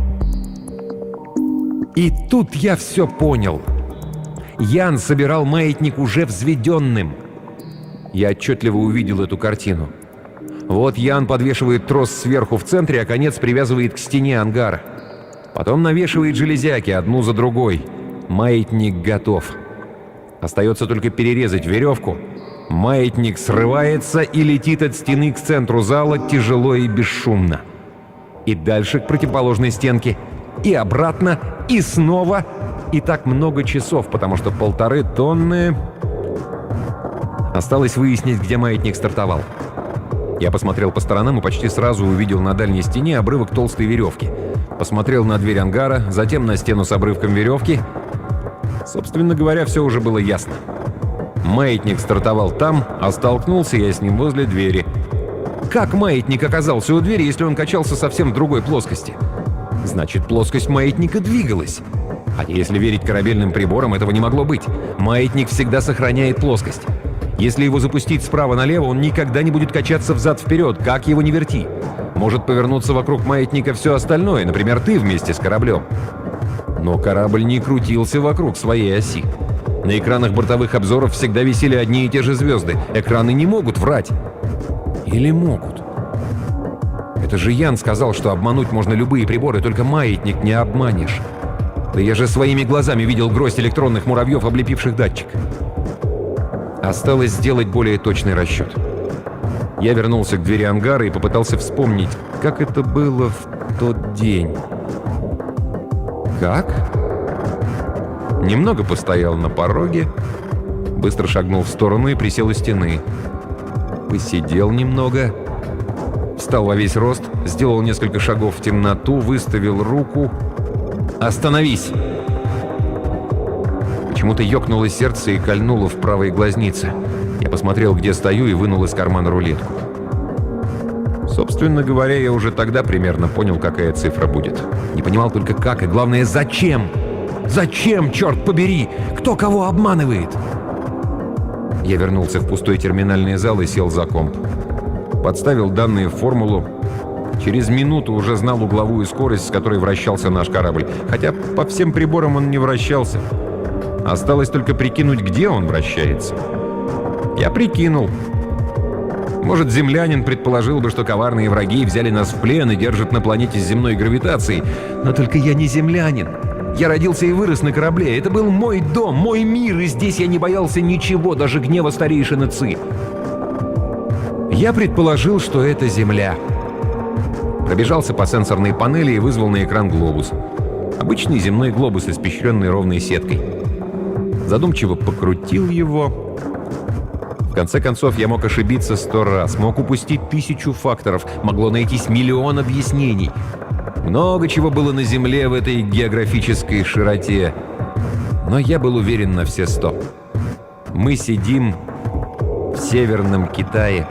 И тут я все понял. Ян собирал маятник уже взведенным. Я отчетливо увидел эту картину. Вот Ян подвешивает трос сверху в центре, а конец привязывает к стене ангара. Потом навешивает железяки одну за другой. Маятник готов. Остается только перерезать веревку. Маятник срывается и летит от стены к центру зала тяжело и бесшумно. И дальше к противоположной стенке. И обратно, и снова. И так много часов, потому что полторы тонны... Осталось выяснить, где маятник стартовал. Я посмотрел по сторонам и почти сразу увидел на дальней стене обрывок толстой веревки. Посмотрел на дверь ангара, затем на стену с обрывком веревки. Собственно говоря, все уже было ясно. Маятник стартовал там, а столкнулся я с ним возле двери. Как маятник оказался у двери, если он качался совсем в другой плоскости? Значит, плоскость маятника двигалась. А если верить корабельным приборам, этого не могло быть. Маятник всегда сохраняет плоскость. Если его запустить справа налево, он никогда не будет качаться взад-вперед, как его ни верти. Может повернуться вокруг маятника все остальное, например, ты вместе с кораблем. Но корабль не крутился вокруг своей оси. На экранах бортовых обзоров всегда висели одни и те же звезды. Экраны не могут врать. Или могут? Это же Ян сказал, что обмануть можно любые приборы, только маятник не обманешь. Да я же своими глазами видел гроздь электронных муравьев, облепивших датчик. Осталось сделать более точный расчет. Я вернулся к двери ангара и попытался вспомнить, как это было в тот день. Как? Немного постоял на пороге, быстро шагнул в сторону и присел у стены. Посидел немного, встал во весь рост, сделал несколько шагов в темноту, выставил руку. «Остановись!» Почему-то ёкнуло сердце и кольнуло в правой глазнице. Я посмотрел, где стою, и вынул из кармана рулетку. Собственно говоря, я уже тогда примерно понял, какая цифра будет. Не понимал только как, и главное, зачем? Зачем, черт побери? Кто кого обманывает? Я вернулся в пустой терминальный зал и сел за комп. Подставил данные в формулу. Через минуту уже знал угловую скорость, с которой вращался наш корабль. Хотя по всем приборам он не вращался. Осталось только прикинуть, где он вращается. Я прикинул. Может, землянин предположил бы, что коварные враги взяли нас в плен и держат на планете с земной гравитацией. Но только я не землянин. Я родился и вырос на корабле. Это был мой дом, мой мир, и здесь я не боялся ничего, даже гнева старейшины Ци. Я предположил, что это Земля. Пробежался по сенсорной панели и вызвал на экран глобус. Обычный земной глобус, испещренный ровной сеткой. Задумчиво покрутил его. В конце концов, я мог ошибиться сто раз, мог упустить тысячу факторов, могло найтись миллион объяснений. Много чего было на Земле в этой географической широте. Но я был уверен на все сто. Мы сидим в Северном Китае.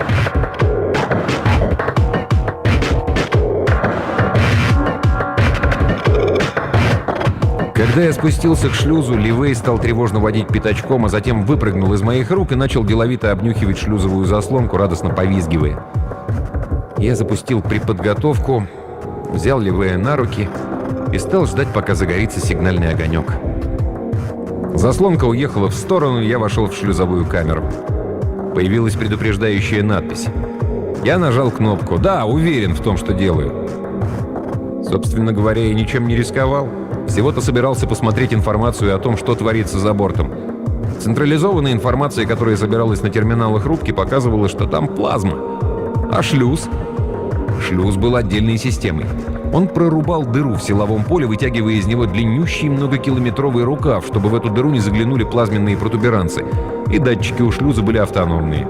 Когда я спустился к шлюзу, Ливей стал тревожно водить пятачком, а затем выпрыгнул из моих рук и начал деловито обнюхивать шлюзовую заслонку, радостно повизгивая. Я запустил преподготовку, взял Ливея на руки и стал ждать, пока загорится сигнальный огонек. Заслонка уехала в сторону, и я вошел в шлюзовую камеру. Появилась предупреждающая надпись. Я нажал кнопку. Да, уверен в том, что делаю. Собственно говоря, я ничем не рисковал. Всего-то собирался посмотреть информацию о том, что творится за бортом. Централизованная информация, которая собиралась на терминалах рубки, показывала, что там плазма. А шлюз? Шлюз был отдельной системой. Он прорубал дыру в силовом поле, вытягивая из него длиннющий многокилометровый рукав, чтобы в эту дыру не заглянули плазменные протуберанцы, и датчики у шлюза были автономные.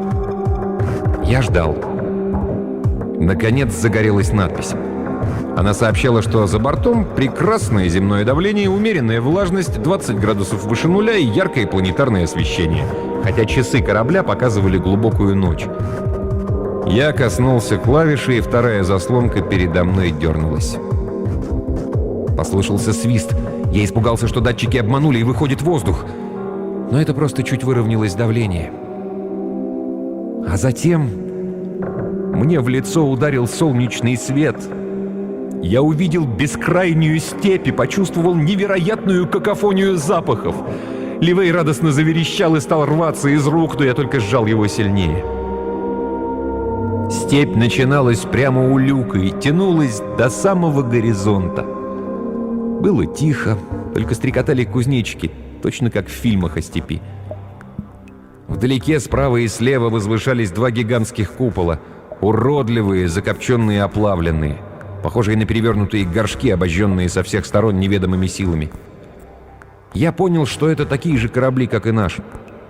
Я ждал. Наконец загорелась надпись. Она сообщала, что за бортом прекрасное земное давление, умеренная влажность, двадцать градусов выше нуля и яркое планетарное освещение, хотя часы корабля показывали глубокую ночь. Я коснулся клавиши, и вторая заслонка передо мной дернулась. Послышался свист. Я испугался, что датчики обманули и выходит воздух. Но это просто чуть выровнялось давление. А затем мне в лицо ударил солнечный свет. Я увидел бескрайнюю степь и почувствовал невероятную какофонию запахов. Ливей радостно заверещал и стал рваться из рук, но я только сжал его сильнее. Степь начиналась прямо у люка и тянулась до самого горизонта. Было тихо, только стрекотали кузнечики, точно как в фильмах о степи. Вдалеке справа и слева возвышались два гигантских купола, уродливые, закопченные, оплавленные, похожие на перевернутые горшки, обожженные со всех сторон неведомыми силами. Я понял, что это такие же корабли, как и наш.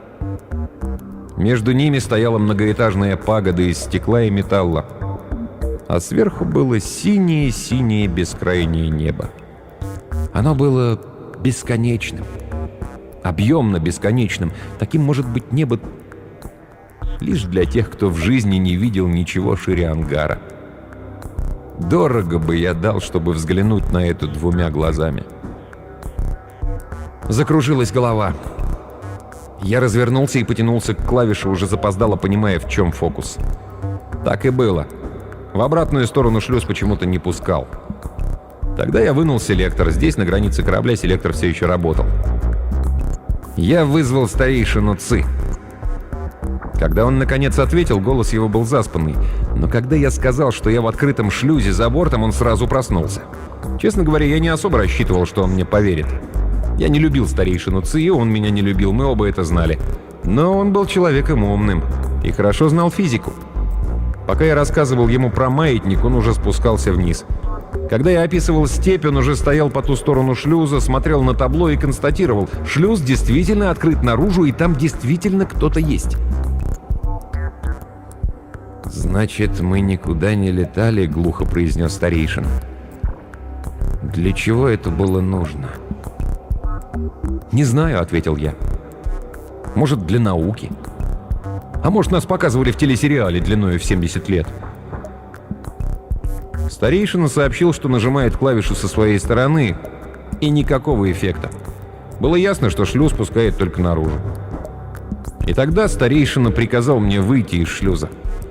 Между ними стояла многоэтажная пагода из стекла и металла, а сверху было синее-синее бескрайнее небо. Оно было бесконечным, объемно бесконечным. Таким может быть небо лишь для тех, кто в жизни не видел ничего шире ангара. Дорого бы я дал, чтобы взглянуть на это двумя глазами. Закружилась голова. Я развернулся и потянулся к клавише, уже запоздало понимая, в чем фокус. Так и было. В обратную сторону шлюз почему-то не пускал. Тогда я вынул селектор. Здесь, на границе корабля, селектор все еще работал. Я вызвал старейшину Ци. Когда он, наконец, ответил, голос его был заспанный. Но когда я сказал, что я в открытом шлюзе за бортом, он сразу проснулся. Честно говоря, я не особо рассчитывал, что он мне поверит. Я не любил старейшину Ци, он меня не любил, мы оба это знали. Но он был человеком умным и хорошо знал физику. Пока я рассказывал ему про маятник, он уже спускался вниз. Когда я описывал степь, он уже стоял по ту сторону шлюза, смотрел на табло и констатировал: шлюз действительно открыт наружу, и там действительно кто-то есть. «Значит, мы никуда не летали», — глухо произнес старейшина. «Для чего это было нужно?» «Не знаю», — ответил я. «Может, для науки? А может, нас показывали в телесериале длиною в семьдесят лет?» Старейшина сообщил, что нажимает клавишу со своей стороны, и никакого эффекта. Было ясно, что шлюз пускает только наружу. И тогда старейшина приказал мне выйти из шлюза.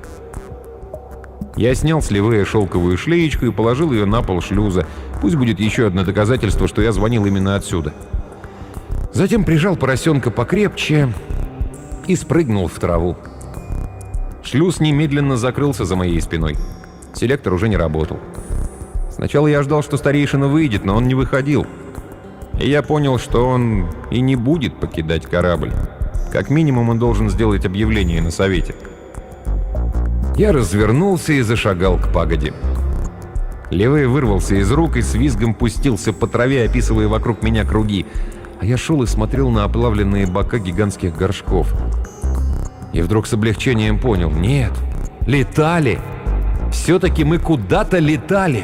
Я снял с Ливея шелковую шлеечку и положил ее на пол шлюза. Пусть будет еще одно доказательство, что я звонил именно отсюда. Затем прижал поросенка покрепче и спрыгнул в траву. Шлюз немедленно закрылся за моей спиной. Селектор уже не работал. Сначала я ждал, что старейшина выйдет, но он не выходил. И я понял, что он и не будет покидать корабль. Как минимум, он должен сделать объявление на совете. Я развернулся и зашагал к пагоде. Ливей вырвался из рук и с визгом пустился по траве, описывая вокруг меня круги. А я шел и смотрел на оплавленные бока гигантских горшков. И вдруг с облегчением понял: нет, летали! Все-таки мы куда-то летали!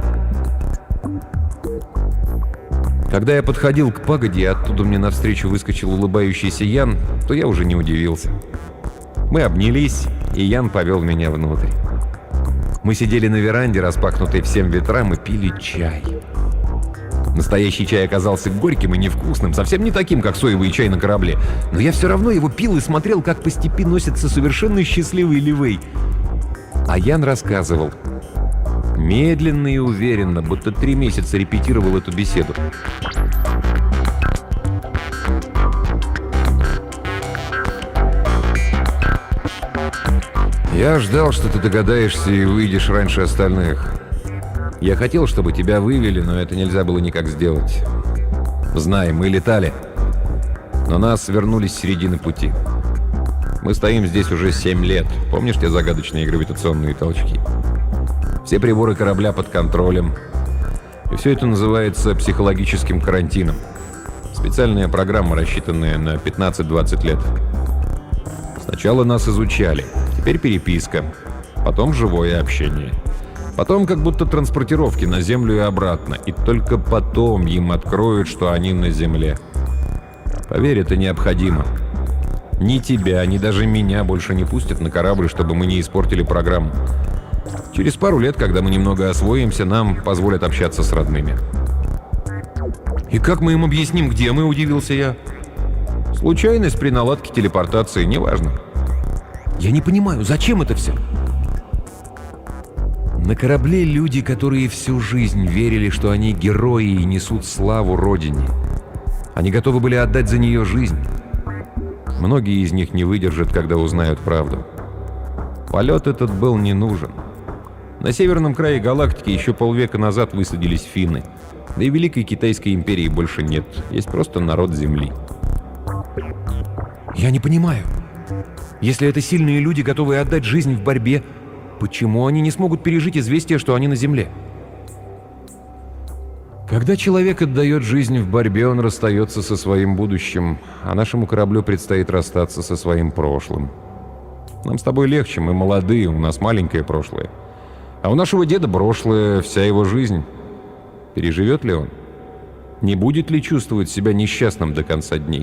Когда я подходил к пагоде, и оттуда мне навстречу выскочил улыбающийся Ян, то я уже не удивился. Мы обнялись, и Ян повел меня внутрь. Мы сидели на веранде, распахнутой всем ветрам, и пили чай. Настоящий чай оказался горьким и невкусным, совсем не таким, как соевый чай на корабле. Но я все равно его пил и смотрел, как по степи носится совершенно счастливый Ливей. А Ян рассказывал. Медленно и уверенно, будто три месяца репетировал эту беседу. «Я ждал, что ты догадаешься и выйдешь раньше остальных. Я хотел, чтобы тебя вывели, но это нельзя было никак сделать. Знай, мы летали, но нас вернулись с середины пути. Мы стоим здесь уже семь лет. Помнишь те загадочные гравитационные толчки? Все приборы корабля под контролем. И все это называется психологическим карантином. Специальная программа, рассчитанная на пятнадцать-двадцать лет. Сначала нас изучали, теперь переписка, потом живое общение. Потом как будто транспортировки на Землю и обратно, и только потом им откроют, что они на Земле. Поверь, это необходимо. Ни тебя, ни даже меня больше не пустят на корабль, чтобы мы не испортили программу. Через пару лет, когда мы немного освоимся, нам позволят общаться с родными. «И как мы им объясним, где мы?» – удивился я. «Случайность при наладке телепортации, неважно». «Я не понимаю, зачем это все?» На корабле люди, которые всю жизнь верили, что они герои и несут славу Родине. Они готовы были отдать за нее жизнь. Многие из них не выдержат, когда узнают правду. Полет этот был не нужен. На северном крае галактики еще полвека назад высадились финны. Да и Великой Китайской империи больше нет. Есть просто народ Земли. Я не понимаю. Если это сильные люди, готовые отдать жизнь в борьбе, почему они не смогут пережить известие, что они на Земле? Когда человек отдает жизнь в борьбе, он расстается со своим будущим, а нашему кораблю предстоит расстаться со своим прошлым. Нам с тобой легче, мы молодые, у нас маленькое прошлое. А у нашего деда прошлое, вся его жизнь. Переживет ли он? Не будет ли чувствовать себя несчастным до конца дней?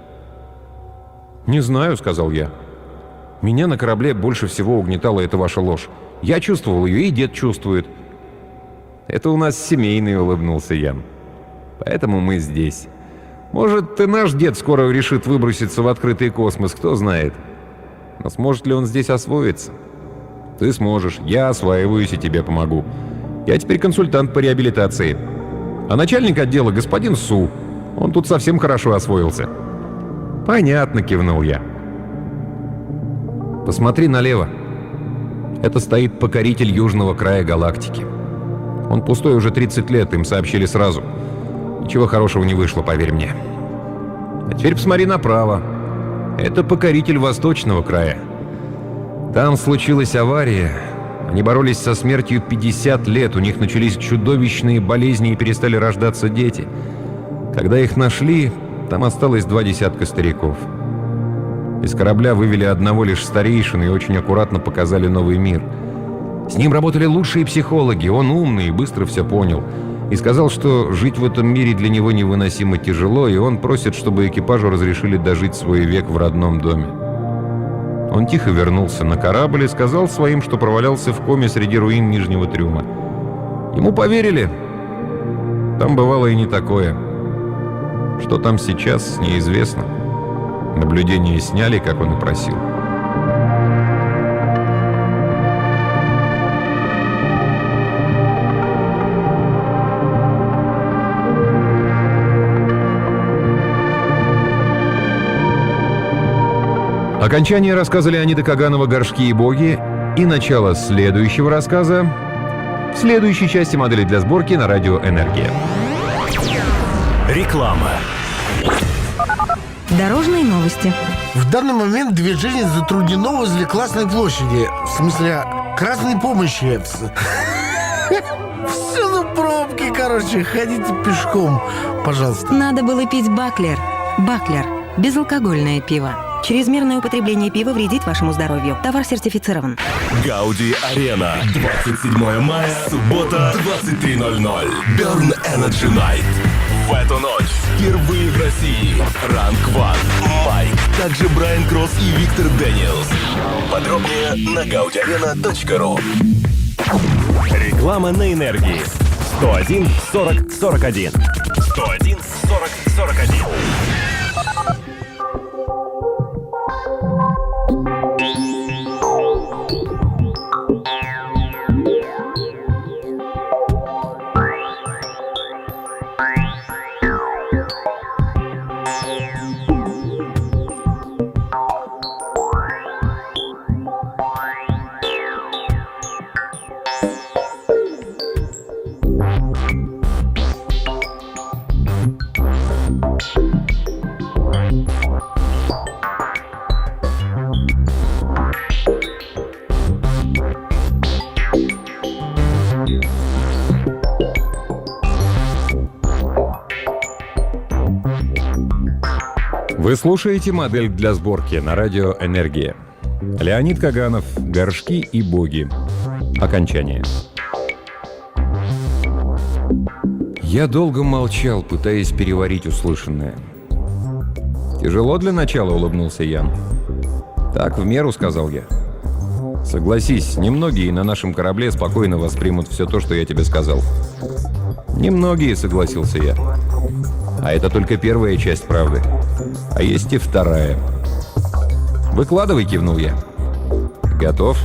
«Не знаю», — сказал я. «Меня на корабле больше всего угнетала эта ваша ложь. Я чувствовал ее, и дед чувствует». «Это у нас семейный», — улыбнулся Ян. «Поэтому мы здесь. Может, и наш дед скоро решит выброситься в открытый космос, кто знает. Но сможет ли он здесь освоиться? Ты сможешь, я осваиваюсь и тебе помогу. Я теперь консультант по реабилитации. А начальник отдела господин Су. Он тут совсем хорошо освоился». «Понятно», — кивнул я. «Посмотри налево. Это стоит покоритель южного края галактики. Он пустой уже тридцать лет, им сообщили сразу. Ничего хорошего не вышло, поверь мне. А теперь посмотри направо. Это покоритель восточного края. Там случилась авария. Они боролись со смертью пятьдесят лет, у них начались чудовищные болезни и перестали рождаться дети. Когда их нашли, там осталось два десятка стариков. Из корабля вывели одного лишь старейшину и очень аккуратно показали новый мир. С ним работали лучшие психологи, он умный и быстро все понял. И сказал, что жить в этом мире для него невыносимо тяжело, и он просит, чтобы экипажу разрешили дожить свой век в родном доме. Он тихо вернулся на корабль и сказал своим, что провалялся в коме среди руин Нижнего трюма. Ему поверили. Там бывало и не такое. Что там сейчас, неизвестно. Наблюдения сняли, как он и просил. Окончание рассказа Леонида Каганова «Горшки и боги» и начало следующего рассказа в следующей части модели для сборки на радио «Энергия». Реклама. Дорожные новости. В данный момент движение затруднено возле Красной площади. В смысле, Красной помощи. Всюду пробки, короче. Ходите пешком, пожалуйста. Надо было пить Баклер. Баклер. Безалкогольное пиво. Чрезмерное употребление пива вредит вашему здоровью. Товар сертифицирован. Гауди Арена. двадцать седьмое мая, суббота, двадцать три ноль ноль. Burn Energy Night. В эту ночь впервые в России Ранг Ван, Майк, также Брайан Кросс и Виктор Дэниелс. Подробнее на гауди арена точка ру. Реклама на энергии. сто один сорок сорок один. сто один сорок сорок один. We'll be right back. Вы слушаете «Модель для сборки» на радио «Энергия». Леонид Каганов, «Горшки и боги». Окончание. Я долго молчал, пытаясь переварить услышанное. «Тяжело для начала», — улыбнулся Ян. «Так, в меру», — сказал я. «Согласись, немногие на нашем корабле спокойно воспримут все то, что я тебе сказал». «Немногие», — согласился я. «А это только первая часть правды. А есть и вторая». «Выкладывай», — кивнул я. «Готов?»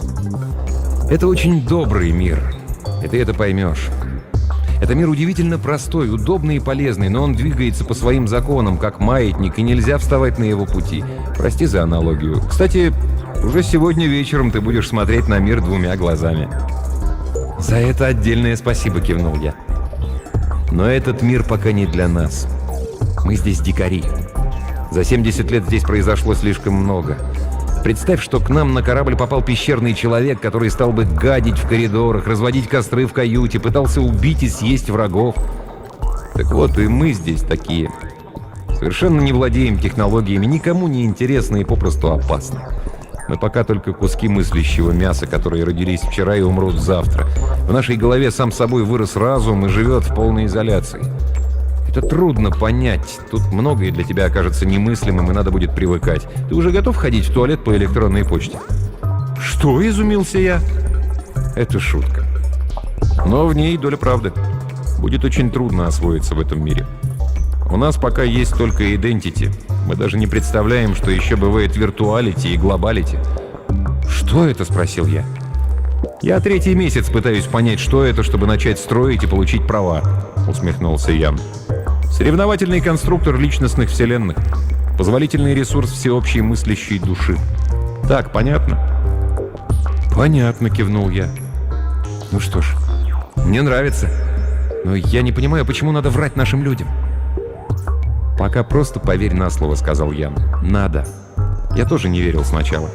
«Это очень добрый мир, и ты это поймешь. Это мир удивительно простой, удобный и полезный, но он двигается по своим законам, как маятник, и нельзя вставать на его пути. Прости за аналогию. Кстати, уже сегодня вечером ты будешь смотреть на мир двумя глазами». «За это отдельное спасибо», — кивнул я. «Но этот мир пока не для нас. Мы здесь дикари. За семьдесят лет здесь произошло слишком много. Представь, что к нам на корабль попал пещерный человек, который стал бы гадить в коридорах, разводить костры в каюте, пытался убить и съесть врагов. Так вот, и мы здесь такие. Совершенно не владеем технологиями, никому не интересны и попросту опасны. Мы пока только куски мыслящего мяса, которые родились вчера и умрут завтра. В нашей голове сам собой вырос разум и живет в полной изоляции. Это трудно понять. Тут многое для тебя окажется немыслимым, и надо будет привыкать. Ты уже готов ходить в туалет по электронной почте?» «Что?» — изумился я. «Это шутка. Но в ней доля правды. Будет очень трудно освоиться в этом мире. У нас пока есть только identity. Мы даже не представляем, что еще бывает виртуалити и глобалити». «Что это?» — спросил я. «Я третий месяц пытаюсь понять, что это, чтобы начать строить и получить права», — усмехнулся Ян. «Соревновательный конструктор личностных вселенных. Позволительный ресурс всеобщей мыслящей души. Так, понятно?» «Понятно», — кивнул я. «Ну что ж, мне нравится. Но я не понимаю, почему надо врать нашим людям». «Пока просто поверь на слово», — сказал Ян. «Надо. Я тоже не верил сначала».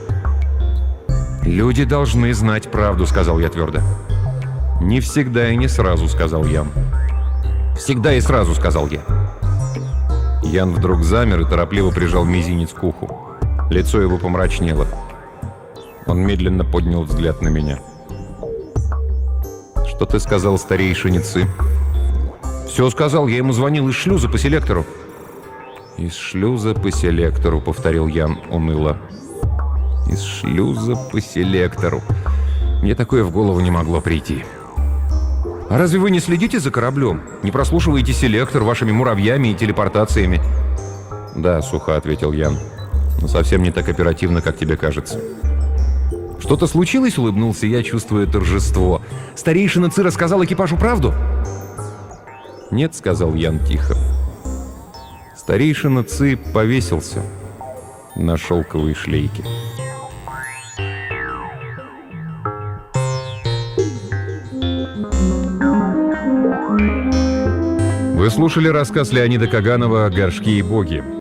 «Люди должны знать правду», — сказал я твердо. «Не всегда и не сразу», — сказал Ян. «Всегда и сразу», — сказал я. Ян вдруг замер и торопливо прижал мизинец к уху. Лицо его помрачнело. Он медленно поднял взгляд на меня. «Что ты сказал старейшинице?» «Все сказал, я ему звонил из шлюза по селектору». «Из шлюза по селектору», — повторил Ян уныло. «Из шлюза по селектору». Мне такое в голову не могло прийти. «А разве вы не следите за кораблем? Не прослушиваете селектор вашими муравьями и телепортациями?» «Да», — сухо ответил Ян. «Но совсем не так оперативно, как тебе кажется». «Что-то случилось?» — улыбнулся я, чувствуя торжество. «Старейшина Ци рассказал экипажу правду?» «Нет», — сказал Ян тихо. «Старейшина Ци повесился на шелковой шлейке». Вы слушали рассказ Леонида Каганова «Горшки и боги».